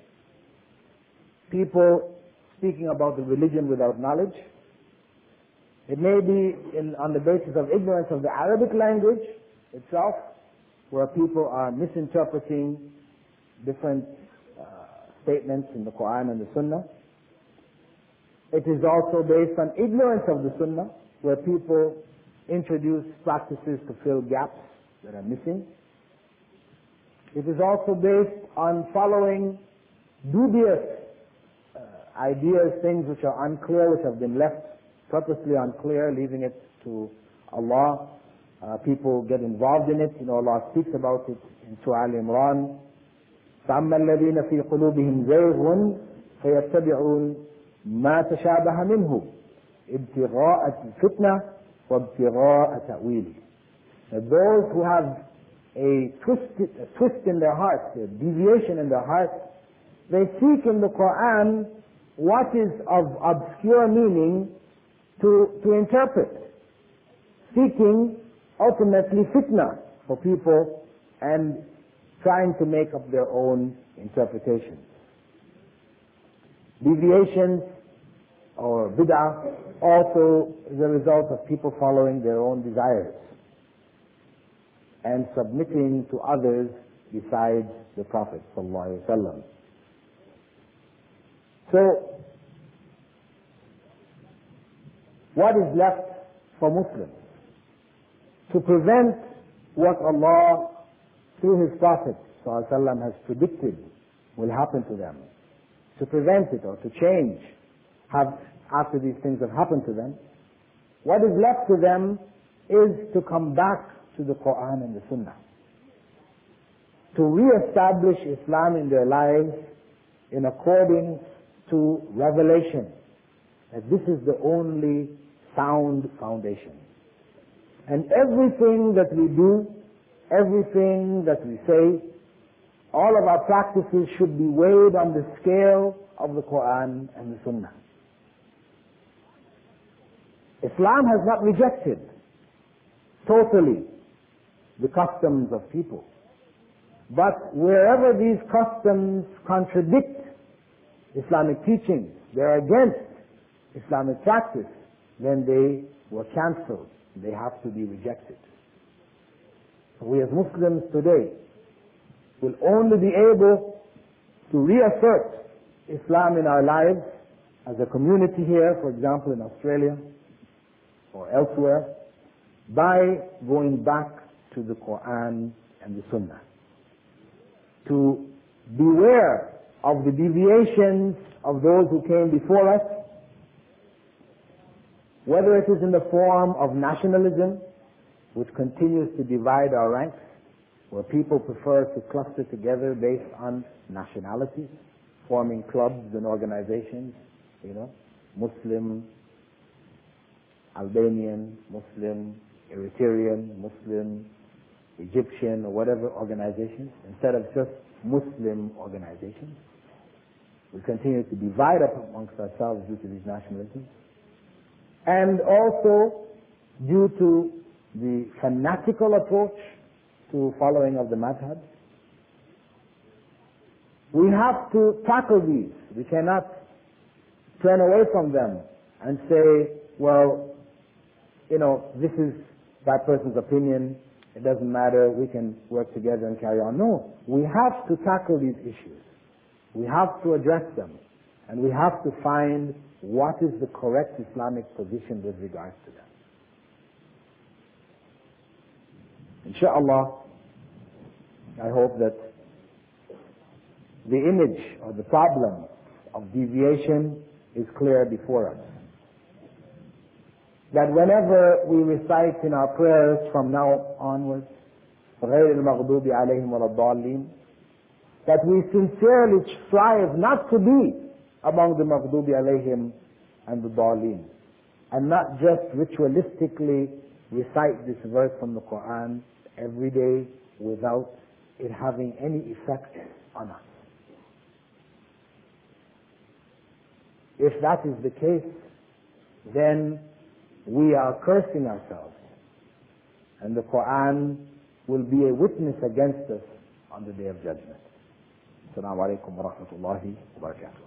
people speaking about the religion without knowledge. It may be in, on the basis of ignorance of the Arabic language itself, where people are misinterpreting different uh, statements in the Quran and the Sunnah. It is also based on ignorance of the Sunnah, where people introduce practices to fill gaps that are missing. It is also based on following dubious uh, ideas, things which are unclear, which have been left purposely unclear, leaving it to Allah. Uh, people get involved in it. You know, Allah speaks about it in Surah Al-Imran. فَأَمَّا الَّذِينَ فِي قُلُوبِهِمْ زَيْغٌ فَيَتَّبِعُونَ مَا تَشَابَهَ مِنْهُ ابْتِغَاءَ الْفِتْنَةِ وَابْتِغَاءَ تَأْوِيلِهِ. Those who have a twist, a twist in their hearts, a deviation in their hearts, they seek in the Quran what is of obscure meaning to, to interpret, seeking ultimately fitna for people and trying to make up their own interpretations. Deviations or bid'ah also is a result of people following their own desires and submitting to others besides the Prophet sallallahu alaihi wasallam. So, what is left for Muslims? To prevent what Allah, through His Prophet sallallahu alaihi wasallam, has predicted will happen to them. To prevent it or to change have, after these things have happened to them, what is left to them is to come back to the Quran and the Sunnah, to re-establish Islam in their lives in accordance to revelation, that this is the only sound foundation. And everything that we do, everything that we say, all of our practices should be weighed on the scale of the Quran and the Sunnah. Islam has not rejected totally the customs of people. But wherever these customs contradict Islamic teachings, they're against Islamic practice, then they were cancelled. They have to be rejected. So we as Muslims today will only be able to reassert Islam in our lives as a community here, for example in Australia or elsewhere, by going back to the Quran and the Sunnah. To beware of the deviations of those who came before us, whether it is in the form of nationalism, which continues to divide our ranks, where people prefer to cluster together based on nationalities, forming clubs and organizations, you know, Muslim, Albanian, Muslim, Eritrean, Muslim, Egyptian, or whatever organizations, instead of just Muslim organizations. We continue to divide up amongst ourselves due to these nationalisms. And also due to the fanatical approach to following of the madhab. We have to tackle these. We cannot turn away from them and say, well, you know, this is that person's opinion, it doesn't matter, we can work together and carry on. No, we have to tackle these issues. We have to address them. And we have to find what is the correct Islamic position with regards to them. Insha'Allah, I hope that the image or the problem of deviation is clear before us. That whenever we recite in our prayers from now onwards, غَيْرِ الْمَغْضُوبِ عَلَيْهِمْ وَلَا الضَّالِّينَ, that we sincerely strive not to be among the maghdubi alayhim and the dhalin, and not just ritualistically recite this verse from the Quran every day without it having any effect on us. If that is the case, then we are cursing ourselves. and the Quran will be a witness against us on the Day of Judgment. Assalamu alaikum wa rahmatullahi wa barakatuh.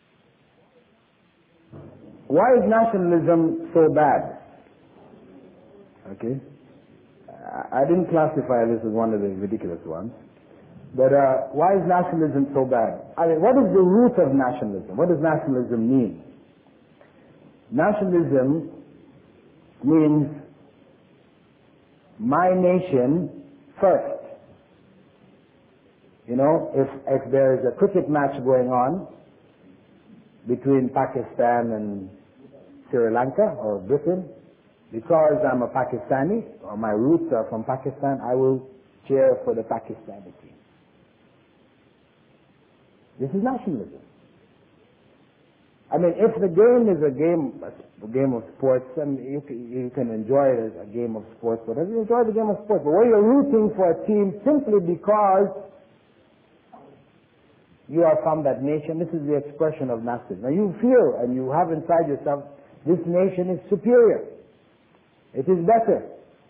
Why is nationalism so bad? Okay. I didn't classify this as one of the ridiculous ones. But uh, why is nationalism so bad? I mean, what is the root of nationalism? What does nationalism mean? Nationalism means my nation first. You know, if, if there is a cricket match going on between Pakistan and Sri Lanka or Britain, because I'm a Pakistani, or my roots are from Pakistan, I will cheer for the Pakistani team. This is nationalism. I mean, if the game is a game, a game of sports, then you can, you can enjoy it as a game of sports, whatever. You enjoy the game of sports. But when you're rooting for a team simply because you are from that nation, this is the expression of nationalism. Now you feel and you have inside yourself, this nation is superior. It is better.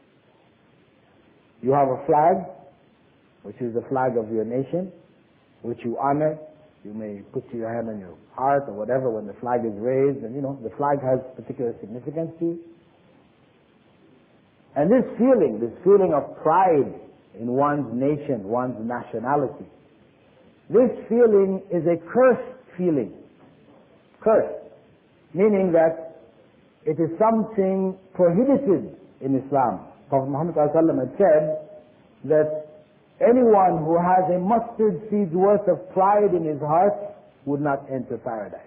You have a flag, which is the flag of your nation, which you honor. You may put your hand on your heart or whatever when the flag is raised, and you know, the flag has particular significance to you. And this feeling, this feeling of pride in one's nation, one's nationality, this feeling is a cursed feeling. Cursed. Meaning that it is something prohibited in Islam. Prophet Muhammad had said that anyone who has a mustard seed's worth of pride in his heart would not enter paradise.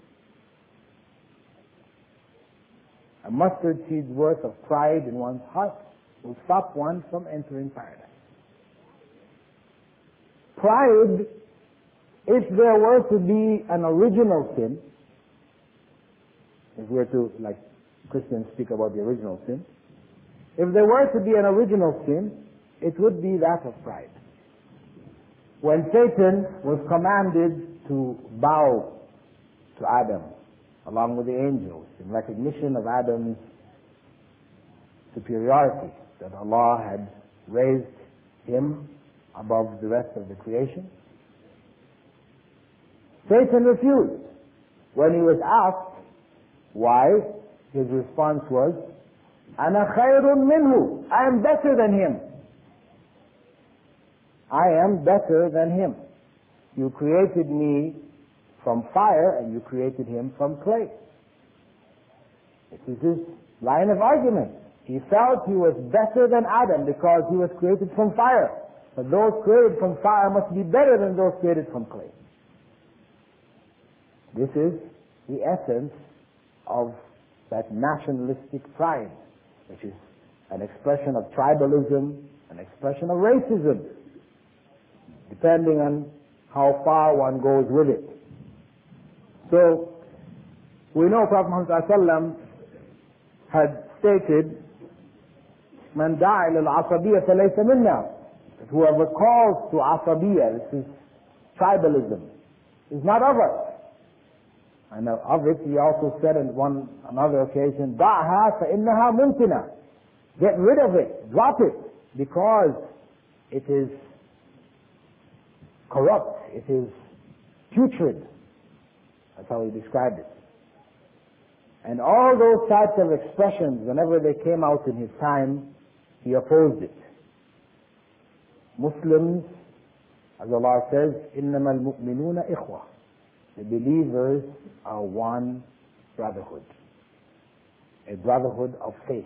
A mustard seed's worth of pride in one's heart will stop one from entering paradise. Pride, if there were to be an original sin, if we were to, like Christians speak about the original sin, if there were to be an original sin, it would be that of pride. When Satan was commanded to bow to Adam, along with the angels, in recognition of Adam's superiority, that Allah had raised him above the rest of the creation, Satan refused. When he was asked why, his response was, "Ana khayrun minhu." I am better than him. I am better than him. You created me from fire and you created him from clay. This is his line of argument. He felt he was better than Adam because he was created from fire. But those created from fire must be better than those created from clay. This is the essence of that nationalistic pride, which is an expression of tribalism, an expression of racism, depending on how far one goes with it. So, we know Prophet Muhammad had stated, "Man da'a ila al-asabiyya falaysa minna." Whoever calls to asabiyya, this is tribalism, is not of us. And of it, he also said on one another occasion, "Da'ha fa innaha mumtina." Get rid of it, drop it, because it is corrupt, it is putrid. That's how he described it. And all those types of expressions, whenever they came out in his time, he opposed it. Muslims, as Allah says, إِنَّمَا الْمُؤْمِنُونَ إِخْوَةً. The believers are one brotherhood, a brotherhood of faith.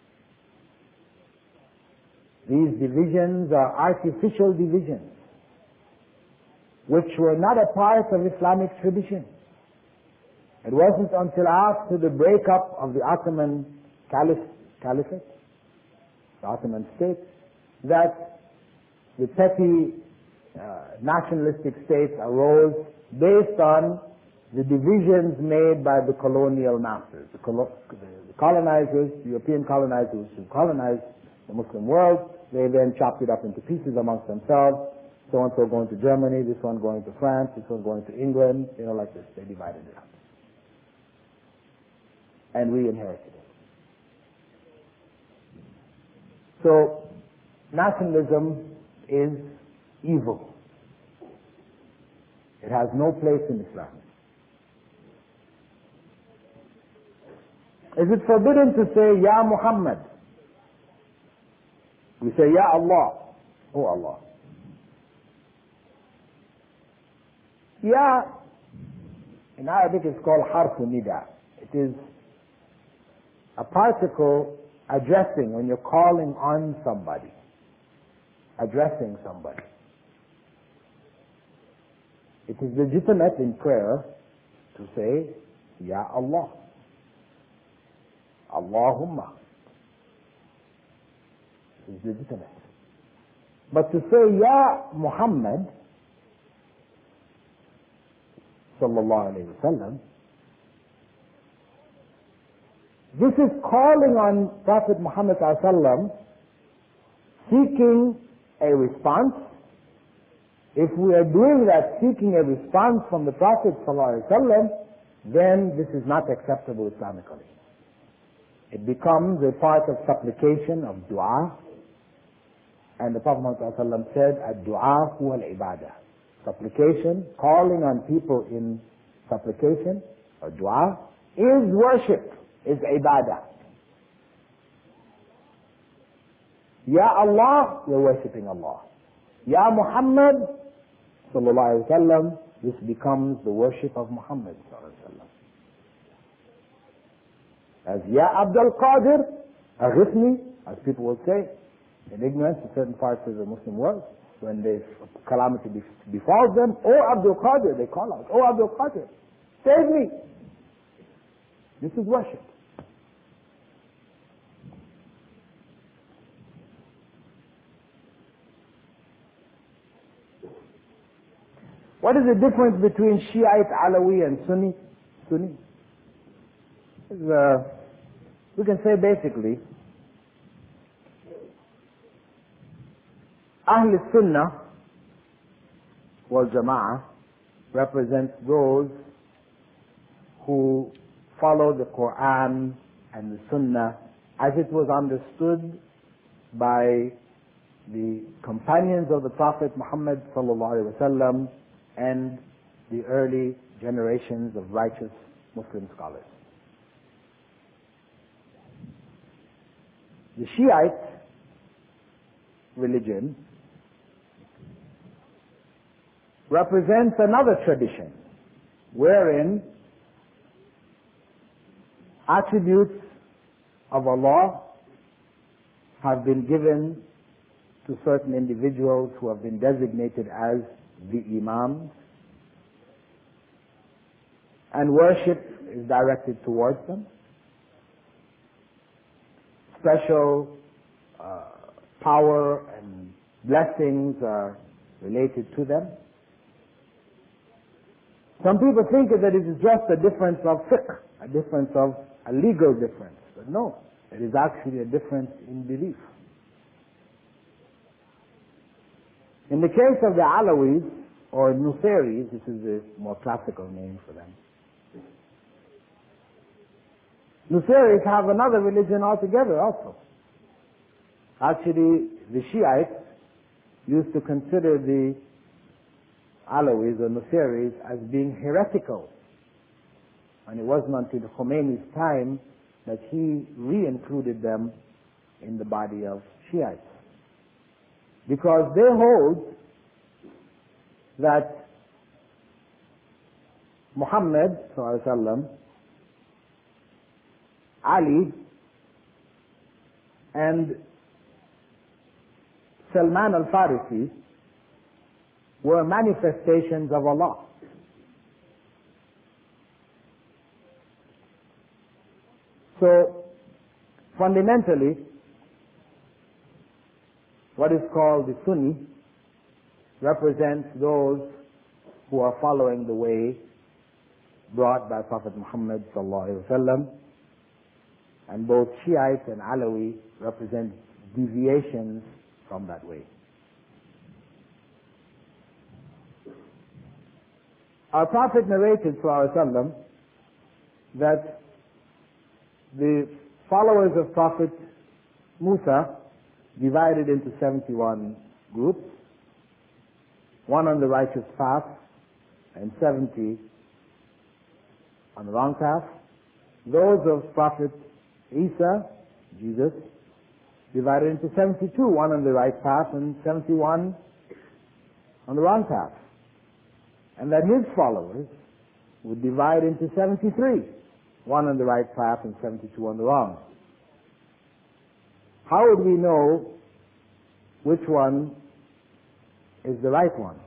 These divisions are artificial divisions, which were not a part of Islamic tradition. It wasn't until after the breakup of the Ottoman Caliph, Caliphate, the Ottoman state, that the petty uh, nationalistic states arose based on the divisions made by the colonial masters, the, colo- the colonizers, the European colonizers who colonized the Muslim world. They then chopped it up into pieces amongst themselves. So and so going to Germany, this one going to France, this one going to England, you know, like this. They divided it up. And we inherited it. So, nationalism is evil. It has no place in Islam. Is it forbidden to say, Ya Muhammad? We say, Ya Allah. Oh Allah. Ya, in Arabic is called harfu nida. It is a particle addressing when you're calling on somebody. Addressing somebody. It is legitimate in prayer to say, Ya Allah. Allahumma. It is legitimate. But to say, Ya Muhammad, sallallahu alayhi wa sallam, this is calling on Prophet Muhammad sallallahu alayhi wa sallam, seeking a response. If we are doing that, seeking a response from the Prophet sallallahu alayhi wa sallam, then this is not acceptable Islamically. It becomes a part of supplication, of dua. And the Prophet Muhammad sallallahu alayhi wa sallam said, Ad-du'a huwa al-ibadah. Supplication, calling on people in supplication, or dua, is worship, is ibadah. Ya Allah, you're worshipping Allah. Ya Muhammad, sallallahu alayhi wa sallam, this becomes the worship of Muhammad sallallahu alayhi wa sallam. As Ya Abdul Qadir, aghithni, as people will say, in ignorance in certain parts of the Muslim world, when the calamity befalls them, Oh Abdul Qadir, they call out, Oh Abdul Qadir, save me. This is worship. What is the difference between Shiite, Alawi and Sunni? Sunni? Uh, we can say basically, Ahl Sunnah wal Jama'ah represents those who follow the Quran and the Sunnah as it was understood by the companions of the Prophet Muhammad sallallahu alaihi wasallam and the early generations of righteous Muslim scholars. The Shiite religion represents another tradition wherein attributes of Allah have been given to certain individuals who have been designated as the Imams, and worship is directed towards them. Special uh, power and blessings are related to them. Some people think that it is just a difference of fiqh, a difference of a legal difference. But no, it is actually a difference in belief. In the case of the Alawis, or Nusaris, this is a more classical name for them, Nusaris have another religion altogether also. Actually, the Shiites used to consider the Alawis or Nusaris as being heretical. And it wasn't until Khomeini's time that he re-included them in the body of Shiites. Because they hold that Muhammad sallallahu alaihi wasallam, Ali, and Salman al-Farisi were manifestations of Allah. So, fundamentally, what is called the Sunni represents those who are following the way brought by Prophet Muhammad sallallahu alaihi wasallam, and both Shiite and Alawi represent deviations from that way. Our Prophet narrated sallallahu alaihi wasallam that the followers of Prophet Musa divided into seventy-one groups, one on the righteous path and seventy on the wrong path. Those of Prophet Isa, Jesus, divided into seventy-two, one on the right path and seventy-one on the wrong path. And that his followers would divide into seventy-three, one on the right path and seventy-two on the wrong. How would we know which one is the right one?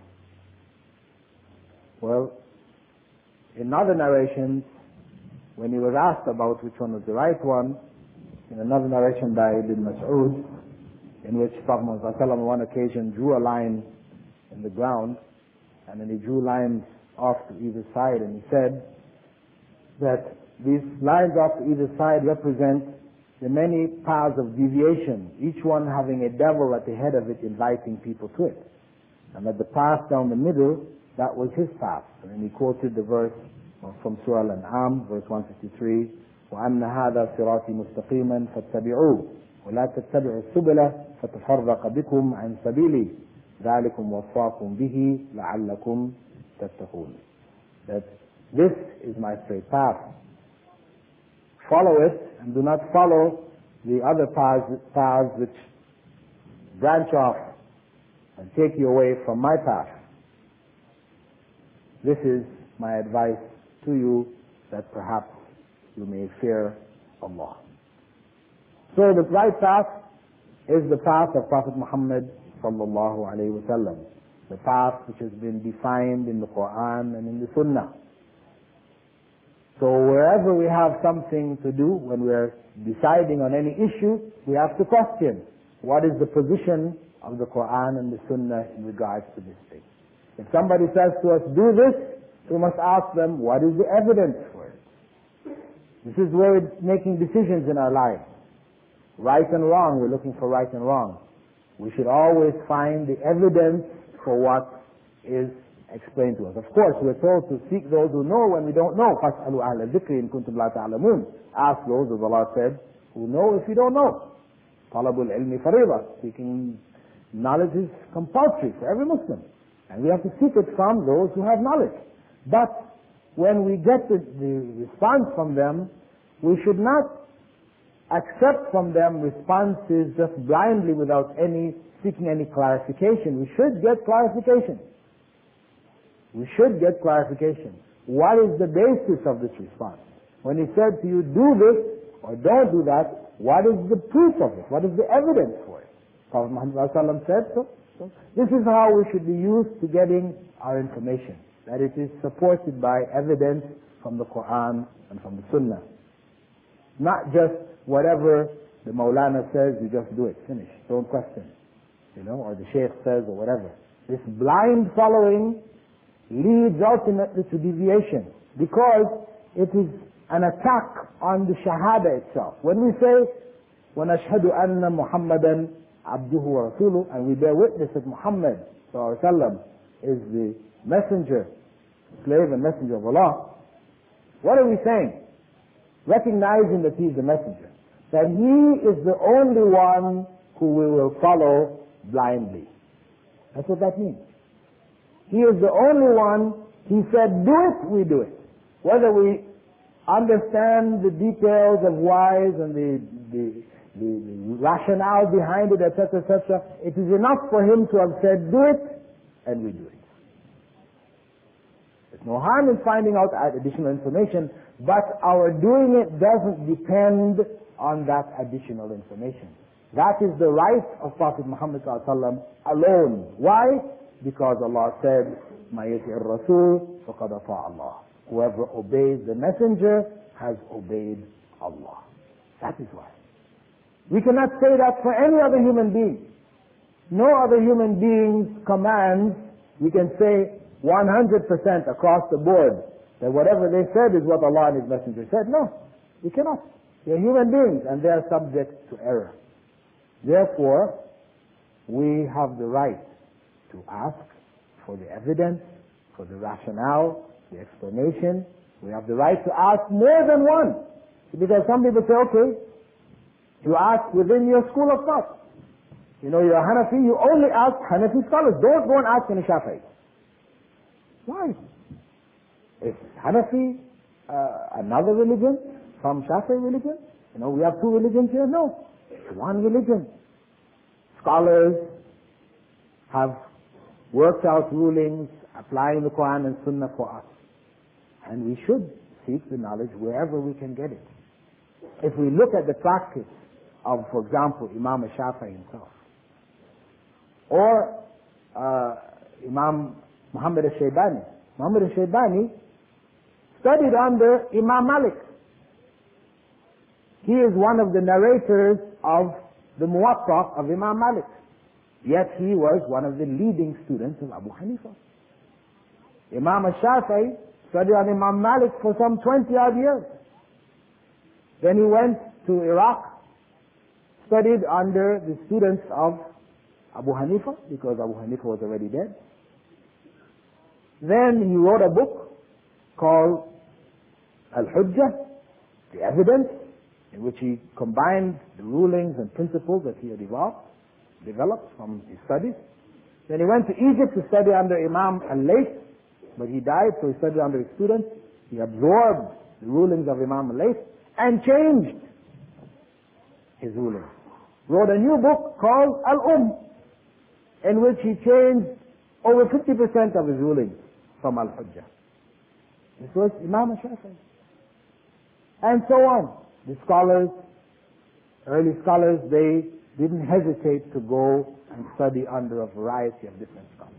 Well, in other narrations, when he was asked about which one was the right one, in another narration by Ibn Mas'ud, in which Prophet Muhammad on one occasion drew a line in the ground, and then he drew lines off to either side, and he said that these lines off to either side represent the many paths of deviation, each one having a devil at the head of it inviting people to it. And that the path down the middle, that was his path. And then he quoted the verse from Surah Al-An'am, verse one fifty-three, وَأَنَّ هَذَا صِرَاطِي مُسْتَقِيمًا فَاتَّبِعُوهُ وَلَا تَتَّبِعُوا السُّبُلَ فَتَفَرَّقَ بِكُمْ عَنْ سَبِيلِهِ ذَلِكُمْ وَصَّاكُمْ بِهِ لَعَلَّكُمْ تَتَّقُونَ. That this is my straight path. Follow it, and do not follow the other paths, paths which branch off and take you away from my path. This is my advice to you, that perhaps you may fear Allah. So the right path is the path of Prophet Muhammad sallallahu alayhi wa sallam, the path which has been defined in the Quran and in the Sunnah. So wherever we have something to do, when we are deciding on any issue, we have to question, what is the position of the Quran and the Sunnah in regards to this thing? If somebody says to us, do this, we must ask them, what is the evidence for it? This is where we're making decisions in our lives. Right and wrong, we're looking for right and wrong. We should always find the evidence for what is explained to us. Of course, we're told to seek those who know when we don't know. فَاسْأَلُوا أَهْلَ الذِّكْرِ إِن كُنتُمْ لَا تَعْلَمُونَ. Ask those, as Allah said, who know if you don't know. طَلَبُ الْعِلْمِ فَرِيضَةٌ. Seeking knowledge is compulsory for every Muslim. And we have to seek it from those who have knowledge. But when we get the, the response from them, we should not accept from them responses just blindly without any seeking any clarification. We should get clarification. We should get clarification. What is the basis of this response? When he said to you, do this or don't do that, what is the proof of it? What is the evidence for it? Prophet Muhammad said so. so. This is how we should be used to getting our information, that it is supported by evidence from the Quran and from the Sunnah. Not just whatever the Maulana says, you just do it, finish, don't question, you know, or the Shaykh says or whatever. This blind following leads ultimately to deviation, because it is an attack on the Shahada itself. When we say, وَنَشْهَدُ أَنَّ مُحَمَّدًا عَبْدُهُ وَرَسُولُهُ, and we bear witness that Muhammad sallallahu alaihi wasallam is the messenger, slave and messenger of Allah, what are we saying? Recognizing that he is the messenger, that he is the only one who we will follow blindly. That's what that means. He is the only one. He said, do it, we do it. Whether we understand the details of whys and the, the, the, the rationale behind it, et cetera, et cetera, it is enough for him to have said, do it, and we do it. There's no harm in finding out additional information, but our doing it doesn't depend on that additional information. That is the right of Prophet Muhammad sallallahu alaihi wasallam alone. Why? Because Allah said, مَا يُطِعِ الرَّسُولُ فَقَدْ أَطَاعَ اللَّهِ. Whoever obeys the messenger has obeyed Allah. That is why. We cannot say that for any other human being. No other human being's commands, we can say one hundred percent across the board that whatever they said is what Allah and His messenger said. No, we cannot. They are human beings and they are subject to error. Therefore, we have the right to ask for the evidence, for the rationale, the explanation. We have the right to ask more than one. Because some people say, okay, you ask within your school of thought. You know, you're a Hanafi, you only ask Hanafi scholars. Don't go and ask any Shafi'i. Why? Is Hanafi uh, another religion from Shafi'i religion? You know, we have two religions here? No. It's one religion. Scholars have worked out rulings applying the Quran and Sunnah for us. And we should seek the knowledge wherever we can get it. If we look at the practice of, for example, Imam Shafi'i himself, or uh, Imam Muhammad al-Shaybani. Muhammad al-Shaybani studied under Imam Malik. He is one of the narrators of the Muwatta of Imam Malik. Yet he was one of the leading students of Abu Hanifa. Imam al-Shafi'i studied on Imam Malik for some twenty odd years. Then he went to Iraq, studied under the students of Abu Hanifa, because Abu Hanifa was already dead. Then he wrote a book called Al-Hujjah, the evidence, in which he combined the rulings and principles that he had evolved, developed from his studies. Then he went to Egypt to study under Imam Al-Layth, but he died, so he studied under his students. He absorbed the rulings of Imam Al-Layth and changed his rulings. Wrote a new book called Al-Umm, in which he changed over fifty percent of his rulings from Al-Hujjah. This was Imam Shafi'i. And so on. The scholars, early scholars, they didn't hesitate to go and study under a variety of different scholars.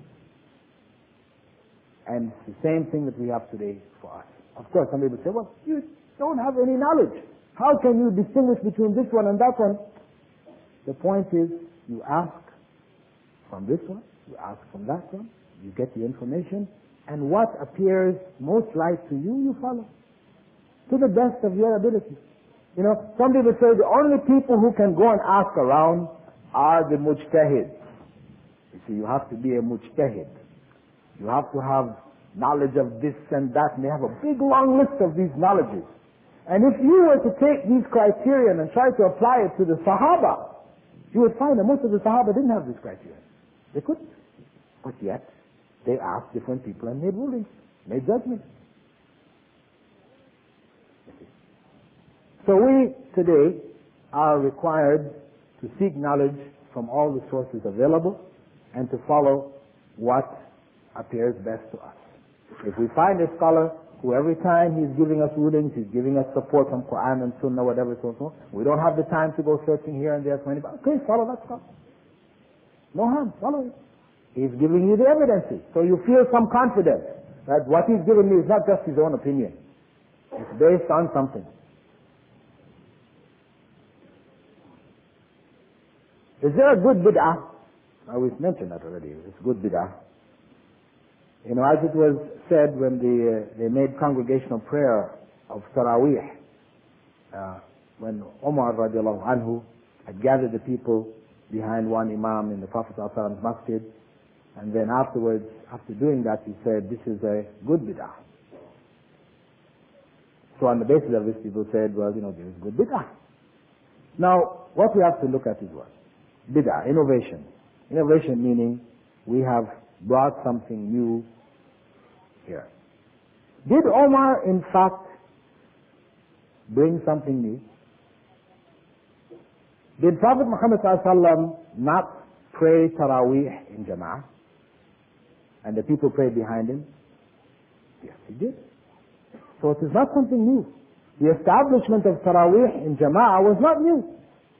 And it's the same thing that we have today for us. Of course, some people say, well, you don't have any knowledge. How can you distinguish between this one and that one? The point is, you ask from this one, you ask from that one, you get the information, and what appears most right to you, you follow. To the best of your ability. You know, some people say the only people who can go and ask around are the mujtahids. You see, you have to be a mujtahid. You have to have knowledge of this and that, and they have a big long list of these knowledges. And if you were to take these criteria and try to apply it to the Sahaba, you would find that most of the Sahaba didn't have this criteria. They couldn't. But yet, they asked different people and made rulings, made judgments. So we today are required to seek knowledge from all the sources available and to follow what appears best to us. If we find a scholar who every time he's giving us rulings, he's giving us support from Quran and Sunnah, whatever, so and so, we don't have the time to go searching here and there for anybody. Okay, follow that scholar. No harm, follow it. He's giving you the evidences. So you feel some confidence that what he's giving me is not just his own opinion. It's based on something. Is there a good bid'ah? I always mentioned that already. It's good bid'ah. You know, as it was said when the, uh, they made congregational prayer of Taraweeh, uh, when Umar radiallahu anhu had gathered the people behind one imam in the Prophet ﷺ's masjid, and then afterwards, after doing that, he said, this is a good bid'ah. So on the basis of this, people said, well, you know, this is good bid'ah. Now, what we have to look at is what? Bid'ah, innovation. Innovation meaning we have brought something new here. Did Omar, in fact, bring something new? Did Prophet Muhammad sallallahu alaihi wasallam not pray Taraweeh in Jama'ah? And the people prayed behind him? Yes, he did. So it is not something new. The establishment of Taraweeh in Jama'ah was not new.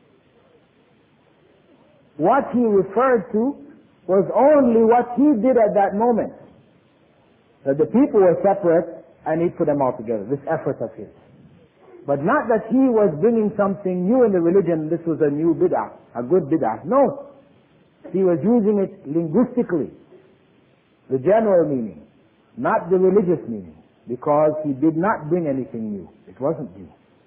What he referred to was only what he did at that moment. That the people were separate and he put them all together, this effort of his. But not that he was bringing something new in the religion, this was a new bid'ah, a good bid'ah. No. He was using it linguistically, the general meaning, not the religious meaning, because he did not bring anything new. It wasn't new.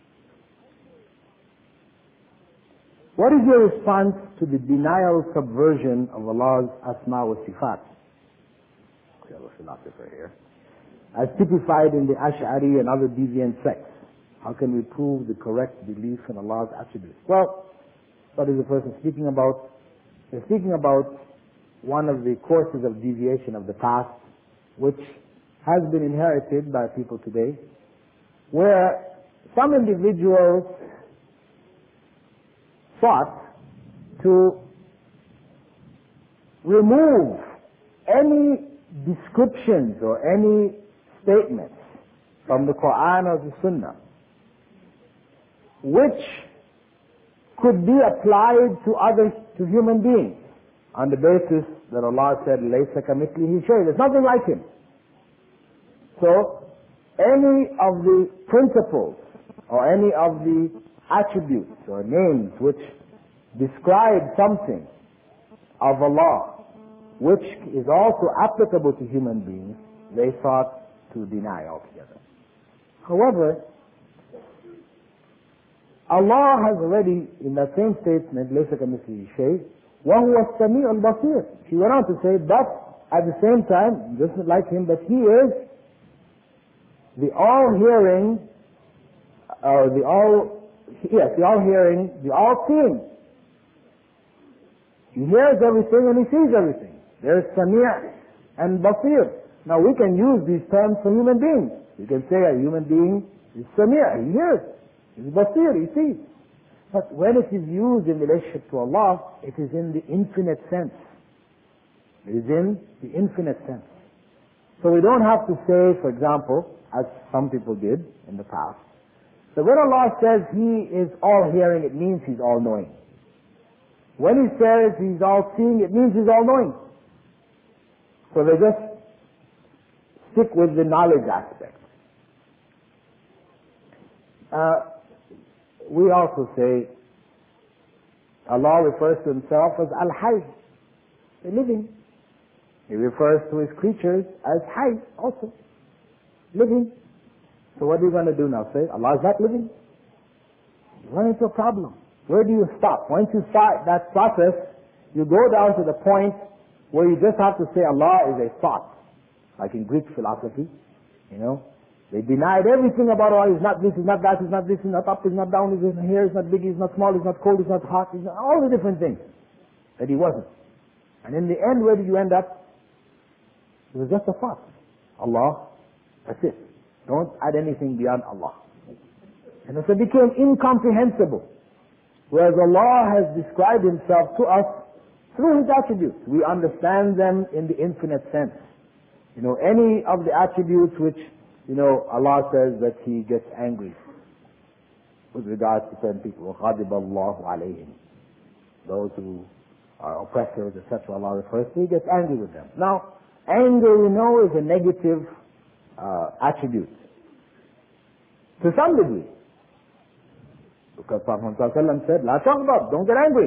What is your response to the denial subversion of Allah's Asma wa Sifat? We have a philosopher here. As typified in the Ash'ari and other deviant sects. How can we prove the correct belief in Allah's attributes? Well, what is the person speaking about? We're speaking about one of the courses of deviation of the past, which has been inherited by people today, where some individuals sought to remove any descriptions or any statements from the Quran or the Sunnah which could be applied to others, to human beings, on the basis that Allah said, "Laysa kamithlihi shay." There's nothing like him. So, any of the principles or any of the attributes or names which describe something of Allah which is also applicable to human beings, they sought to deny altogether. However, Allah has already, in that same statement, لَيْسَ كَمِثْلِهِ شَيْءٌ وَهُوَ السَّمِيعُ الْبَصِيرُ. He went on to say, but at the same time, just like him, but he is the all-hearing, or the all, yes, the all-hearing, the all-seeing. He hears everything and he sees everything. There is Sami' and Basir. Now we can use these terms for human beings. We can say a human being is Sami', he hears. He's Basir, he sees. But when it is used in relationship to Allah, it is in the infinite sense. It is in the infinite sense. So we don't have to say, for example, as some people did in the past, that when Allah says He is all-hearing, it means He's all-knowing. When He says He's all-seeing, it means He's all-knowing. So they just stick with the knowledge aspect. Uh, we also say Allah refers to Himself as Al-Hayy, the living. He refers to His creatures as Hayy, also living. So what are you going to do now? Say Allah is not living? You run into a problem. Where do you stop? Once you start that process, you go down to the point where you just have to say Allah is a thought, like in Greek philosophy, you know. They denied everything about Allah. He's not this, he's not that, he's not this, he's not up, he's not down, he's not here, he's not big, he's not small, he's not cold, he's not hot, he's not, all the different things that He wasn't. And in the end, where did you end up? It was just a thought. Allah, that's it. Don't add anything beyond Allah. And so it became incomprehensible. Whereas Allah has described Himself to us through His attributes. We understand them in the infinite sense. You know, any of the attributes which, you know, Allah says that He gets angry with regards to certain people. وَغَضِبَ اللَّهُ عَلَيْهِمْ. Those who are oppressors, et cetera, Allah refers to, He gets angry with them. Now, anger, we know, is a negative uh, attribute. To some degree. Because Prophet ﷺ said, "La taghdab," don't get angry.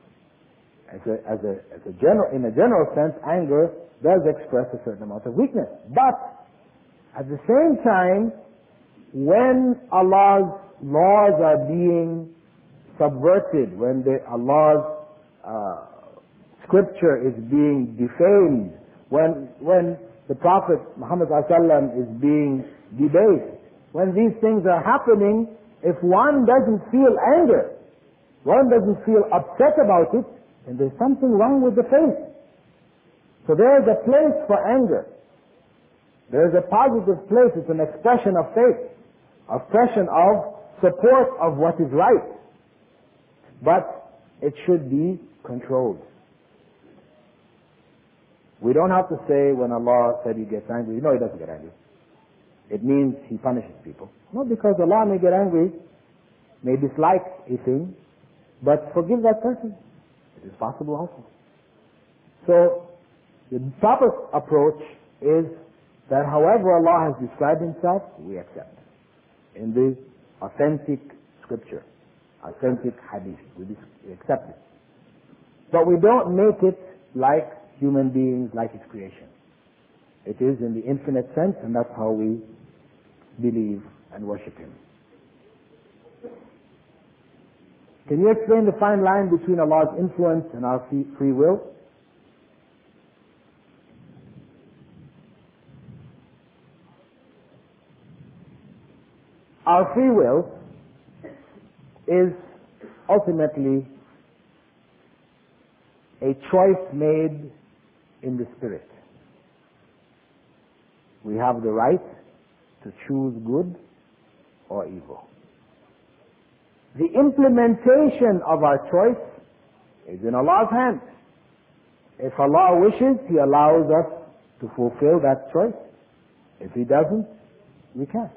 As a, as a, as a general, in a general sense, anger does express a certain amount of weakness. But at the same time, when Allah's laws are being subverted, when the, Allah's uh, scripture is being defamed, when when the Prophet Muhammad ﷺ is being debased, when these things are happening, if one doesn't feel anger, one doesn't feel upset about it, then there's something wrong with the faith. So there's a place for anger. There's a positive place. It's an expression of faith, expression of support of what is right. But it should be controlled. We don't have to say when Allah said He gets angry, you know He doesn't get angry. It means He punishes people. Not because Allah may get angry, may dislike a thing, but forgive that person. It is possible also. So, the proper approach is that however Allah has described Himself, we accept. In the authentic scripture, authentic hadith, we accept it. But we don't make it like human beings, like His creation. It is in the infinite sense, and that's how we believe and worship Him. Can you explain the fine line between Allah's influence and our free, free will? Our free will is ultimately a choice made in the spirit. We have the right to choose good or evil. The implementation of our choice is in Allah's hands. If Allah wishes, He allows us to fulfill that choice. If He doesn't, we can't.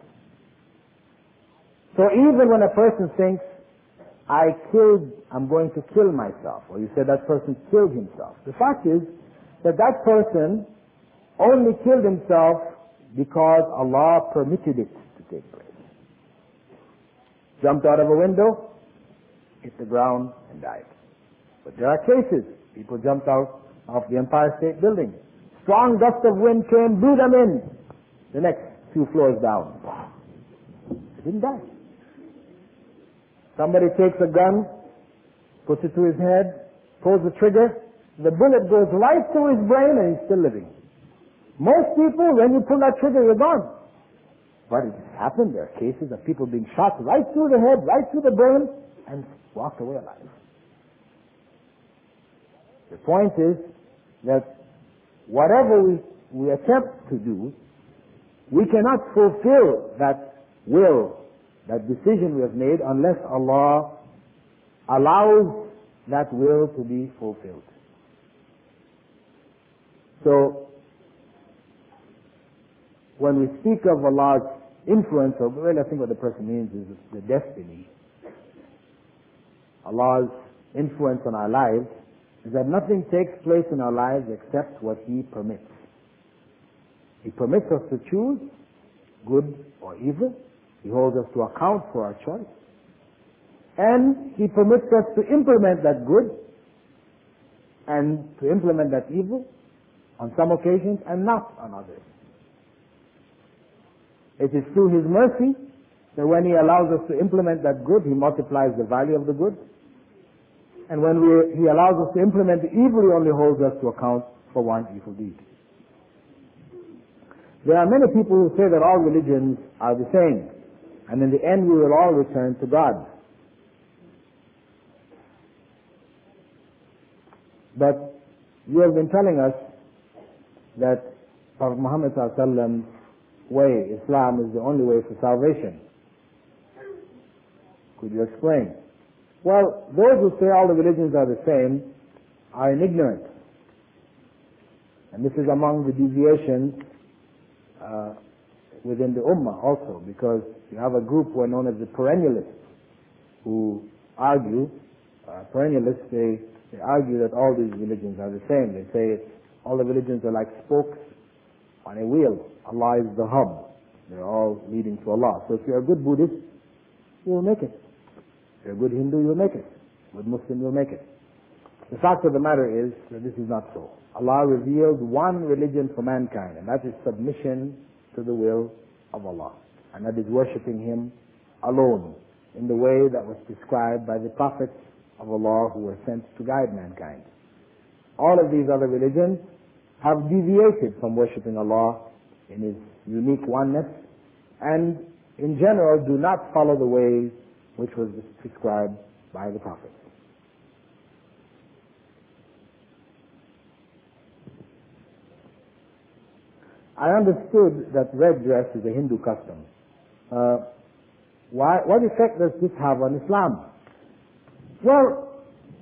So even when a person thinks, I killed, I'm going to kill myself, or you said that person killed himself, the fact is that that person only killed himself because Allah permitted it to take place. Jumped out of a window, hit the ground, and died. But there are cases. People jumped out of the Empire State Building. Strong gust of wind came, blew them in. The next few floors down. They didn't die. Somebody takes a gun, puts it to his head, pulls the trigger, the bullet goes right through his brain and he's still living. Most people, when you pull that trigger, you're gone. But it has happened. There are cases of people being shot right through the head, right through the brain, and walked away alive. The point is that whatever we, we attempt to do, we cannot fulfill that will, that decision we have made, unless Allah allows that will to be fulfilled. So, when we speak of Allah's influence, or really I think what the person means is the destiny, Allah's influence on our lives, is that nothing takes place in our lives except what He permits. He permits us to choose good or evil. He holds us to account for our choice. And He permits us to implement that good and to implement that evil on some occasions and not on others. It is through His mercy that when He allows us to implement that good, He multiplies the value of the good. And when we, He allows us to implement the evil, He only holds us to account for one evil deed. There are many people who say that all religions are the same, and in the end we will all return to God. But you have been telling us that Prophet Muhammad sallallahu alaihi wasallam's way, Islam, is the only way for salvation. Could you explain? Well, those who say all the religions are the same are in ignorance. And this is among the deviations uh, within the Ummah also, because you have a group who are known as the perennialists, who argue, uh, perennialists, they, they argue that all these religions are the same. They say it's, all the religions are like spokes on a wheel. Allah is the hub. They're all leading to Allah. So if you're a good Buddhist, you will make it. If you're a good Hindu, you'll make it. Good Muslim, you'll make it. The fact of the matter is that this is not so. Allah revealed one religion for mankind, and that is submission to the will of Allah. And that is worshipping Him alone, in the way that was prescribed by the prophets of Allah who were sent to guide mankind. All of these other religions have deviated from worshipping Allah in His unique oneness, and in general do not follow the way which was prescribed by the prophets. I understood that red dress is a Hindu custom. Uh, why, what effect does this have on Islam? Well,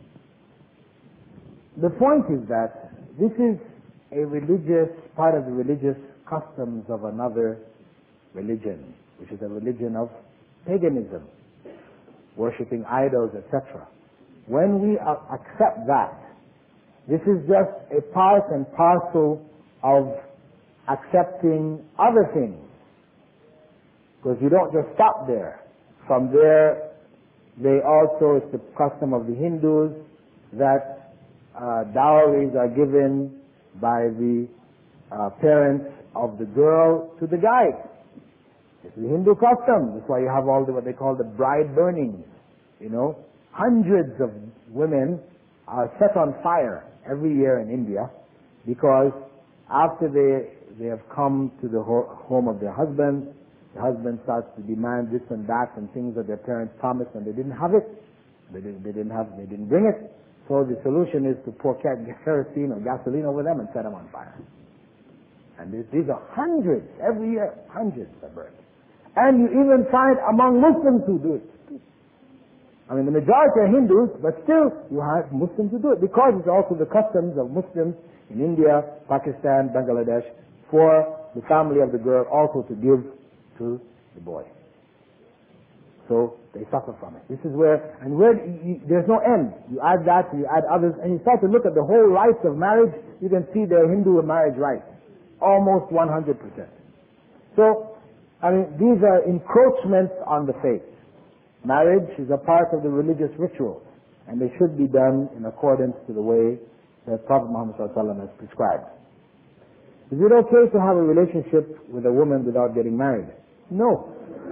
the point is that this is a religious, part of the religious customs of another religion, which is a religion of paganism, worshipping idols, et cetera. When we accept that, this is just a part and parcel of accepting other things, because you don't just stop there. From there, they also, it's the custom of the Hindus that uh, dowries are given by the uh, parents of the girl to the guy. It's the Hindu custom. That's why you have all the, what they call the bride burnings. You know, hundreds of women are set on fire every year in India because after they they have come to the ho- home of their husband, the husband starts to demand this and that and things that their parents promised and they didn't have it. They didn't, they didn't have, they didn't bring it. So the solution is to pour kerosene or gasoline over them and set them on fire. And these, these are hundreds, every year, hundreds are burned. And you even find among Muslims who do it. I mean, the majority are Hindus, but still you have Muslims who do it, because it's also the customs of Muslims in India, Pakistan, Bangladesh, for the family of the girl also to give to the boy. So they suffer from it. This is where, and where you, you, there's no end. You add that, you add others, and you start to look at the whole rites of marriage, you can see their Hindu marriage rites. Almost one hundred percent. So, I mean, these are encroachments on the faith. Marriage is a part of the religious ritual, and they should be done in accordance to the way that Prophet Muhammad sallallahu alaihi wasallam has prescribed. Is it okay to have a relationship with a woman without getting married? No.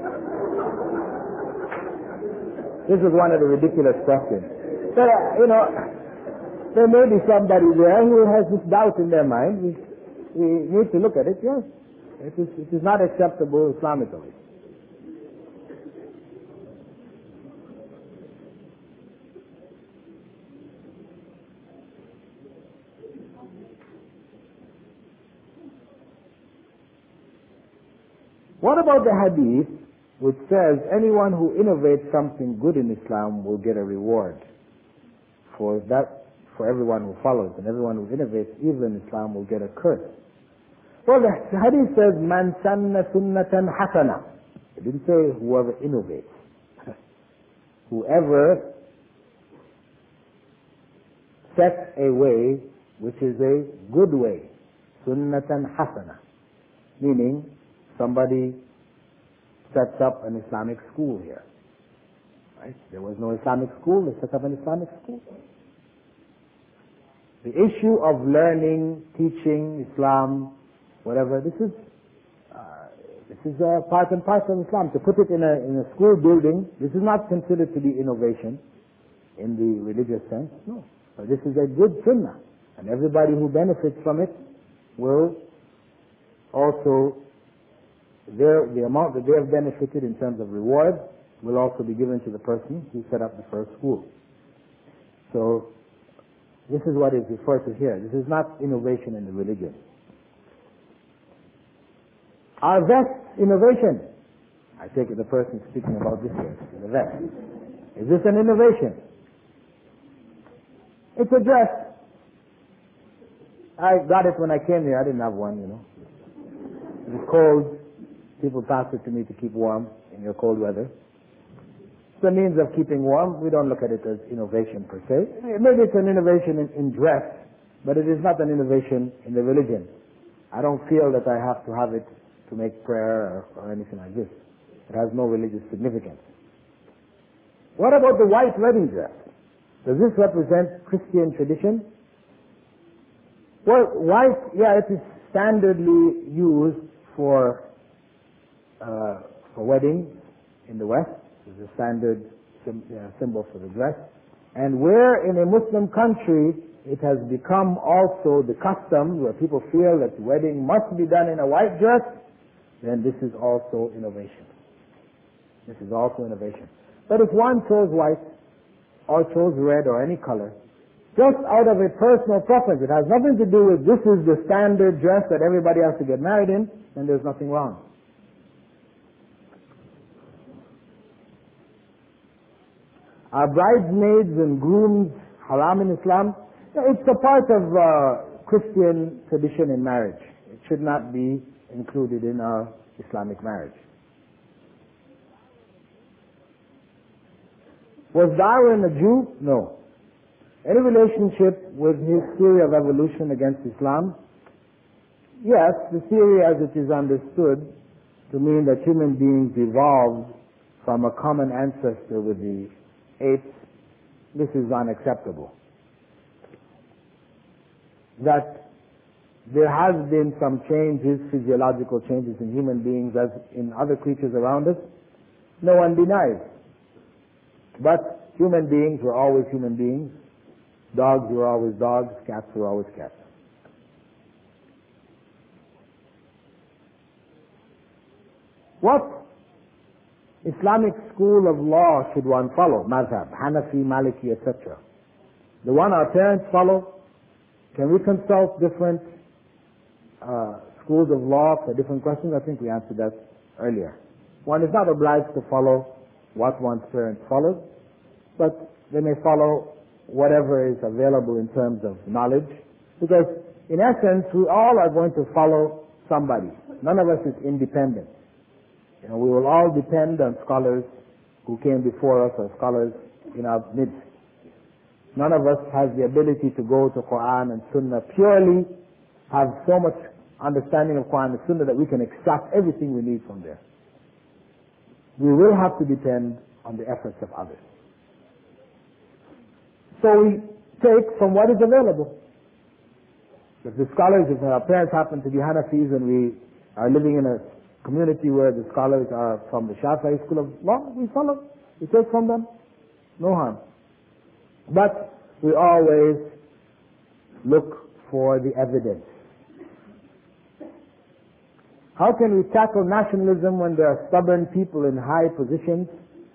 This is one of the ridiculous questions. But, uh, you know, there may be somebody there who has this doubt in their mind. We, we need to look at it, yes. It is, it is not acceptable Islamically. What about the hadith which says anyone who innovates something good in Islam will get a reward for that, for everyone who follows, and everyone who innovates evil in Islam will get a curse? Well, the hadith says, Man sanna sunnatan hasana. It didn't say whoever innovates. Whoever sets a way which is a good way. Sunnatan hasana. Meaning, somebody sets up an Islamic school here. Right? There was no Islamic school, they set up an Islamic school. The issue of learning, teaching Islam, whatever, this is uh, this is a part and parcel of Islam. To put it in a in a school building, this is not considered to be innovation in the religious sense. No. But this is a good sunnah. And everybody who benefits from it will also, Their, the amount that they have benefited in terms of reward will also be given to the person who set up the first school. So, this is what is referred to here. This is not innovation in the religion. Are vests innovation? I take it the person speaking about this here, the vest. Is this an innovation? It's a dress. I got it when I came here. I didn't have one, you know. It was cold. People pass it to me to keep warm in your cold weather. It's a means of keeping warm. We don't look at it as innovation per se. Maybe it's an innovation in, in dress, but it is not an innovation in the religion. I don't feel that I have to have it to make prayer or, or anything like this. It has no religious significance. What about the white wedding dress? Does this represent Christian tradition? Well, white, yeah, it is standardly used for Uh, for weddings in the West. Is a standard sim- uh, symbol for the dress. And where in a Muslim country it has become also the custom where people feel that the wedding must be done in a white dress, then this is also innovation. This is also innovation. But if one chose white or chose red or any color, just out of a personal preference, it has nothing to do with this is the standard dress that everybody has to get married in, then there's nothing wrong. Are bridesmaids and grooms haram in Islam? It's a part of uh, Christian tradition in marriage. It should not be included in our Islamic marriage. Was Darwin a Jew? No. Any relationship with his theory of evolution against Islam? Yes, the theory as it is understood to mean that human beings evolved from a common ancestor with the apes, this is unacceptable. That there has been some changes, physiological changes in human beings as in other creatures around us, no one denies. But human beings were always human beings. Dogs were always dogs. Cats were always cats. What Islamic school of law should one follow? Madhab, Hanafi, Maliki, et cetera. The one our parents follow, can we consult different uh, schools of law for different questions? I think we answered that earlier. One is not obliged to follow what one's parents followed, but they may follow whatever is available in terms of knowledge, because in essence, we all are going to follow somebody. None of us is independent. You know, we will all depend on scholars who came before us or scholars in our midst. None of us has the ability to go to Quran and Sunnah purely, have so much understanding of Quran and Sunnah that we can extract everything we need from there. We will have to depend on the efforts of others. So we take from what is available. If the scholars, if our parents happen to be Hanafis and we are living in a community where the scholars are from the Shafi'i school of law, we follow. We take from them. No harm. But we always look for the evidence. How can we tackle nationalism when there are stubborn people in high positions?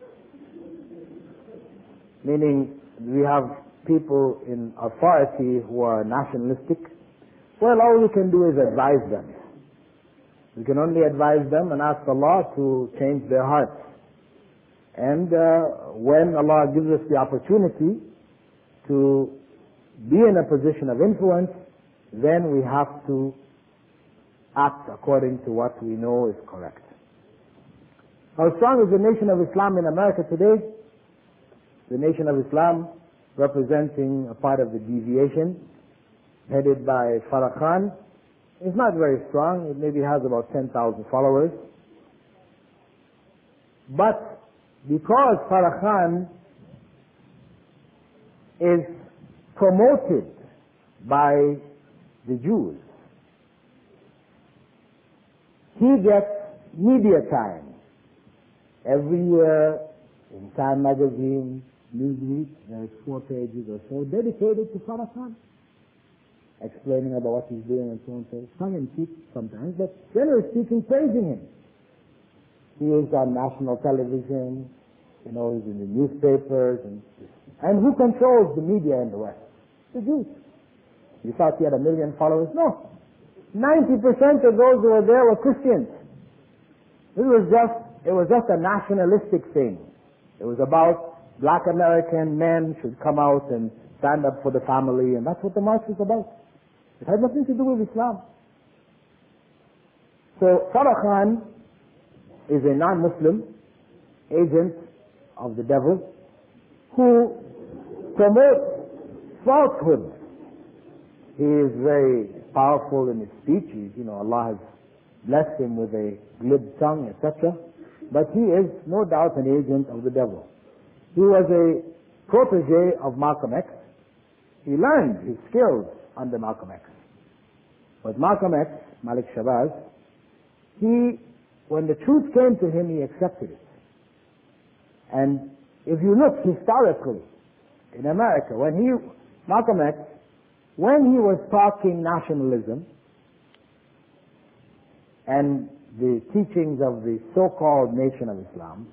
Meaning we have people in authority who are nationalistic. Well, all we can do is advise them. We can only advise them and ask Allah to change their hearts. And uh, when Allah gives us the opportunity to be in a position of influence, then we have to act according to what we know is correct. How strong is the Nation of Islam in America today? The Nation of Islam, representing a part of the deviation, headed by Farrakhan, is not very strong. It maybe has about ten thousand followers. But because Farrakhan is promoted by the Jews, he gets media time. Every year in Time magazine, Newsweek, there's four pages or so dedicated to Farrakhan, explaining about what he's doing and so on, so tongue in cheek sometimes, but generally speaking, praising him. He is on national television, you know, he's in the newspapers, and and who controls the media in the West? The Jews. You thought he had a million followers? No. Ninety percent of those who were there were Christians. It was just, it was just a nationalistic thing. It was about black American men should come out and stand up for the family, and that's what the march was about. It had nothing to do with Islam. So Farrakhan is a non-Muslim agent of the devil who promotes falsehood. He is very powerful in his speech. He, you know, Allah has blessed him with a glib tongue, et cetera. But he is no doubt an agent of the devil. He was a protege of Malcolm X. He learned his skills under Malcolm X. But Malcolm X, Malik Shabazz, he, when the truth came to him, he accepted it. And if you look historically in America, when he, Malcolm X, when he was talking nationalism and the teachings of the so-called Nation of Islam,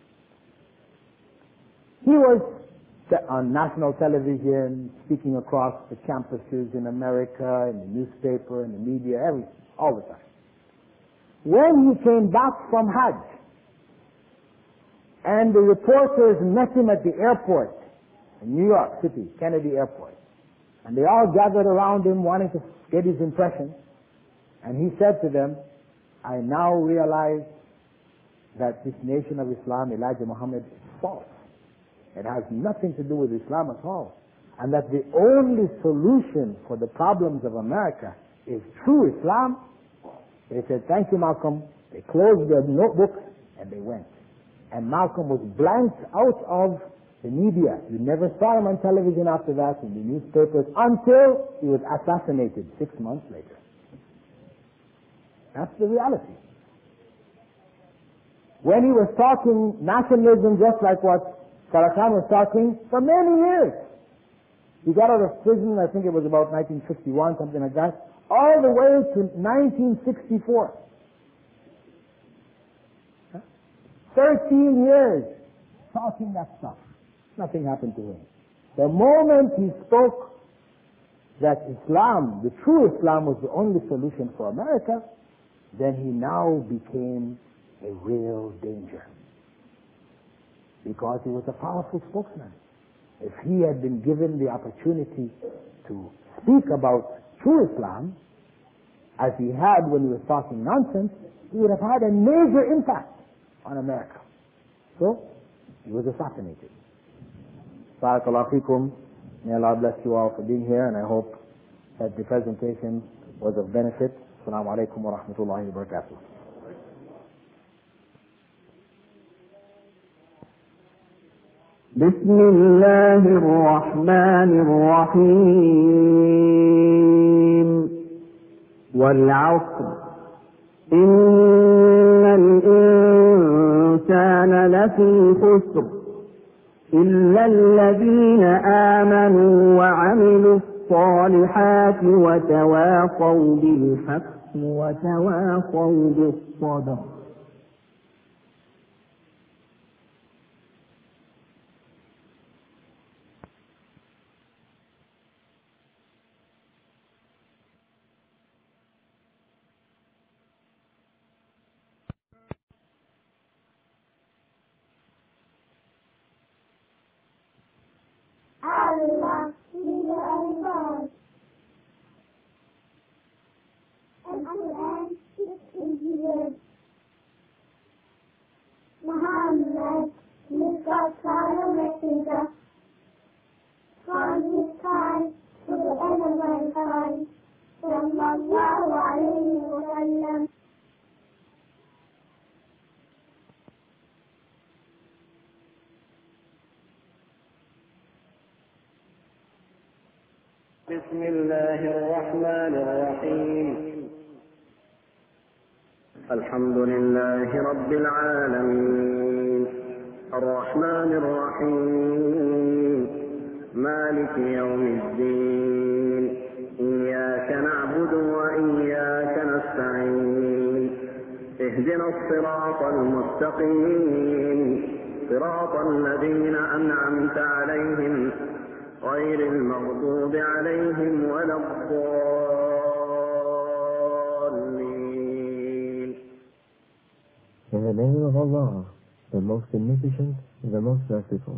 he was on national television, speaking across the campuses in America, in the newspaper, in the media, every, all the time. When he came back from Hajj, and the reporters met him at the airport in New York City, Kennedy Airport, and they all gathered around him wanting to get his impression, and he said to them, I now realize that this Nation of Islam, Elijah Muhammad, is false. It has nothing to do with Islam at all. And that the only solution for the problems of America is true Islam. They said, thank you, Malcolm. They closed their notebooks and they went. And Malcolm was blanked out of the media. You never saw him on television after that, in the newspapers, until he was assassinated six months later. That's the reality. When he was talking nationalism, just like what Farrakhan was talking, for many years. He got out of prison, I think it was about nineteen fifty-one, something like that, all the way to nineteen sixty-four. Thirteen years talking that stuff. Nothing happened to him. The moment he spoke that Islam, the true Islam, was the only solution for America, then he now became a real danger. Because he was a powerful spokesman. If he had been given the opportunity to speak about true Islam, as he had when he was talking nonsense, he would have had a major impact on America. So, he was assassinated. Barakallahu feekum. May Allah bless you all for being here, and I hope that the presentation was of benefit. Assalamu alaikum wa rahmatullahi wa barakatuh. بسم الله الرحمن الرحيم والعصر إن الإنسان لفي خسر إلا الذين آمنوا وعملوا الصالحات وتواصوا بالحق وتواصوا بالصبر. Allah, we are God. And Quran is here. Muhammad is God's final messenger. From his time to the end of mankind. Sallallahu alayhi wa sallam. بسم الله الرحمن الرحيم الحمد لله رب العالمين الرحمن الرحيم مالك يوم الدين إياك نعبد وإياك نستعين اهدنا الصراط المستقيم صراط الذين أنعمت عليهم غير المغضوب عليهم ولا الضالين. In the name of Allah, the most beneficent, the most merciful.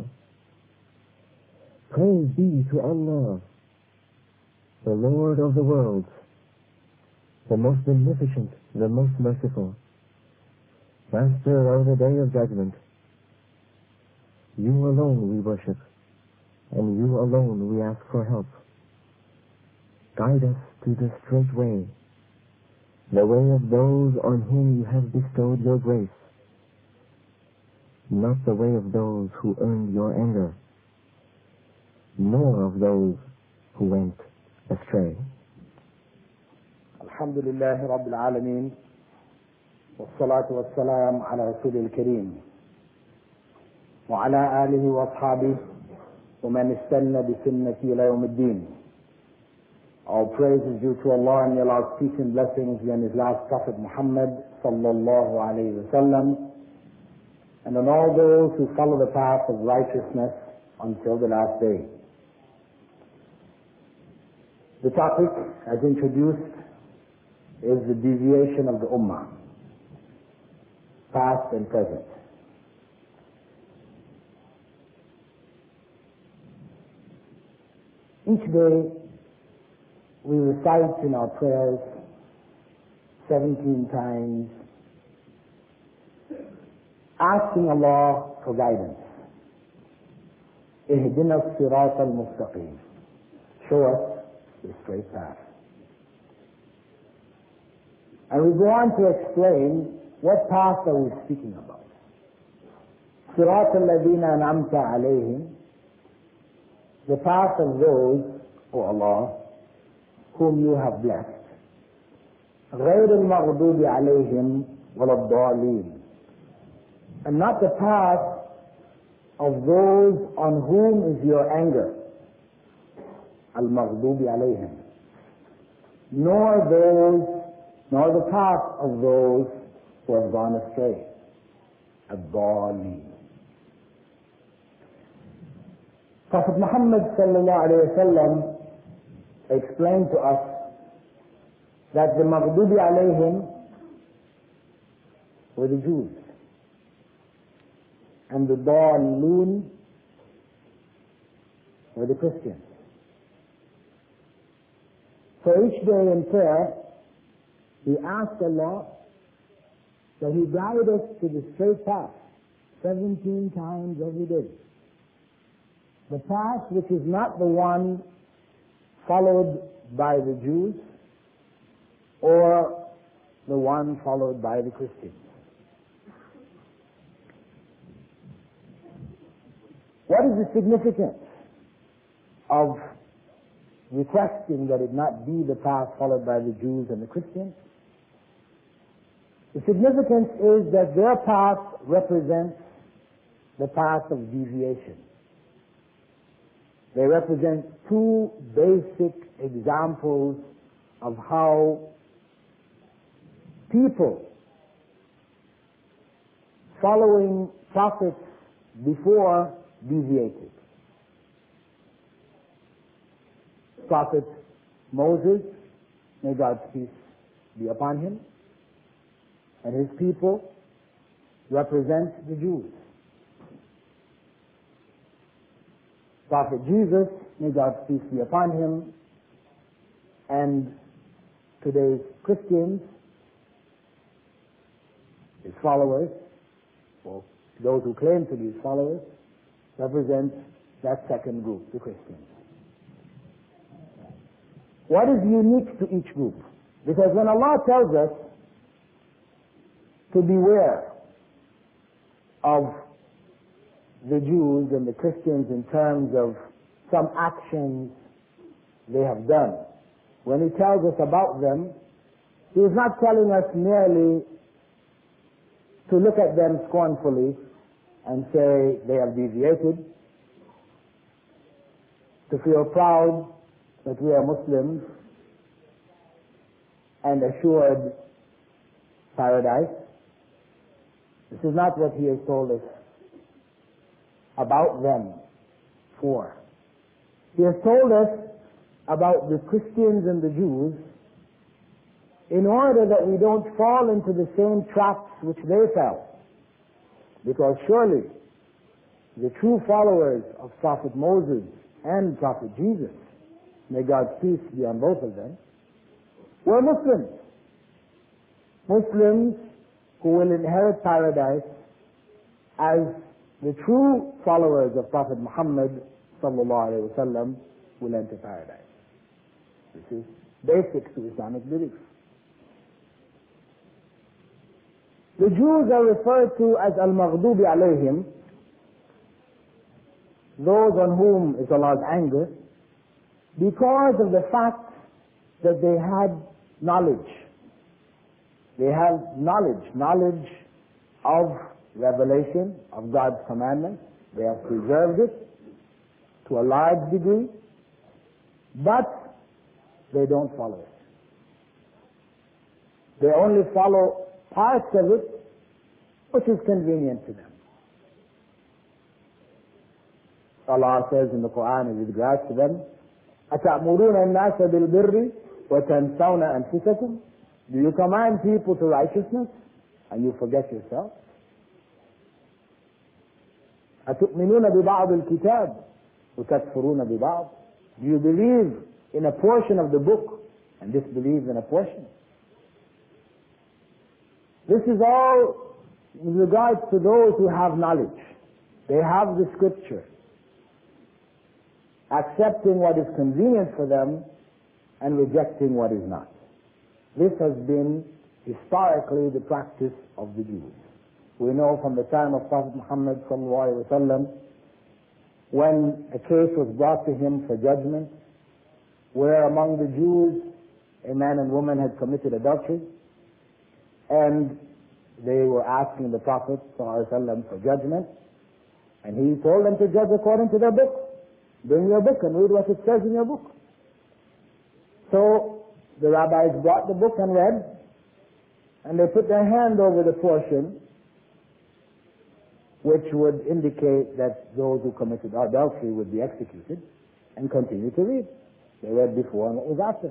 Praise be to Allah, the Lord of the worlds, the most beneficent, the most merciful, Master of the Day of Judgment. You alone we worship, and you alone we ask for help. Guide us to the straight way, the way of those on whom you have bestowed your grace, not the way of those who earned your anger, nor of those who went astray. Alhamdulillah Rabbil Alameen, wassalatu wassalam ala Rasulil Kareem, wa ala alihi wa ashabihi, وَمَنِ اسْتَنَّ بِسُنَّتِي إِلَى يَوْمِ الدِّينِ. All praise is due to Allah, and may Allah's peace and blessings be on His last Prophet Muhammad sallallahu alayhi wa sallam, and on all those who follow the path of righteousness until the last day. The topic, as introduced, is the deviation of the Ummah, past and present. Each day we recite in our prayers seventeen times, asking Allah for guidance. Ihdina as-sirata al-mustaqim. Show us the straight path. And we go on to explain what path are we speaking about. Sirata alladhina an'amta alayhim, the path of those, O Allah, whom you have blessed. غير المغضوب عليهم ولا الضالين, and not the path of those on whom is your anger. المغضوب عليهم, nor those, nor the path of those who have gone astray. الضالين. Prophet Muhammad sallallahu alayhi wa sallam explained to us that the Maghdubi alayhim were the Jews, and the Dallun were the Christians. So each day in prayer, we ask Allah that He guide us to the straight path seventeen times every day. The path which is not the one followed by the Jews or the one followed by the Christians. What is the significance of requesting that it not be the path followed by the Jews and the Christians? The significance is that their path represents the path of deviation. They represent two basic examples of how people following prophets before deviated. Prophet Moses, may God's peace be upon him, and his people represent the Jews. Prophet Jesus, may God's peace be upon him, and today's Christians, his followers, or those who claim to be his followers, represent that second group, the Christians. What is unique to each group? Because when Allah tells us to beware of the Jews and the Christians in terms of some actions they have done, when He tells us about them, He is not telling us merely to look at them scornfully and say they have deviated, to feel proud that we are Muslims and assured paradise. This is not what He has told us about them for. He has told us about the Christians and the Jews in order that we don't fall into the same traps which they fell. Because surely the true followers of Prophet Moses and Prophet Jesus, may God's peace be on both of them, were Muslims. Muslims who will inherit paradise as the true followers of Prophet Muhammad sallallahu alaihi wasallam will enter paradise. This is basic to Islamic belief. The Jews are referred to as al-Maghdubi alayhim, those on whom is Allah's anger, because of the fact that they had knowledge. They have knowledge, knowledge of revelation, of God's commandments. They have preserved it to a large degree, but they don't follow it. They only follow parts of it which is convenient to them. Allah says in the Quran with regards to them, أَتَأْمُرُونَ النَّاسَ بِالْبِرِّ وَتَنْسَوْنَ أَنفُسَكُمْ? Do you command people to righteousness and you forget yourself? أَتُؤْمِنُونَ بِبَعْضِ الْكِتَابِ وَتَكْفُرُونَ بِبَعْضِ? Do you believe in a portion of the book and disbelieve in a portion? This is all with regards to those who have knowledge. They have the scripture, accepting what is convenient for them and rejecting what is not. This has been historically the practice of the Jews. We know from the time of Prophet Muhammad sallallahu alaihi wasallam, when a case was brought to him for judgment, where among the Jews a man and woman had committed adultery, and they were asking the Prophet sallallahu alaihi wasallam for judgment, and he told them to judge according to their book. Bring your book and read what it says in your book. So the rabbis brought the book and read, and they put their hand over the portion which would indicate that those who committed adultery would be executed, and continue to read. They read before and what was after.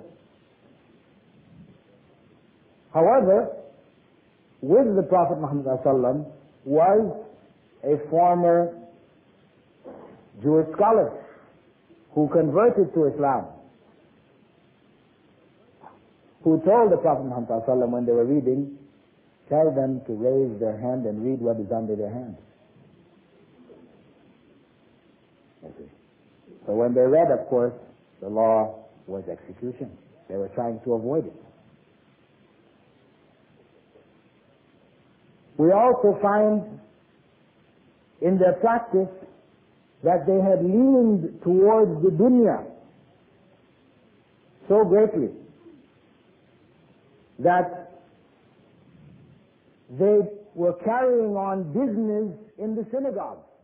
However, with the Prophet Muhammad ﷺ was a former Jewish scholar who converted to Islam, who told the Prophet Muhammad ﷺ when they were reading, tell them to raise their hand and read what is under their hand. Okay. So when they read, of course, the law was execution. They were trying to avoid it. We also find in their practice that they had leaned towards the dunya so greatly that they were carrying on business in the synagogue.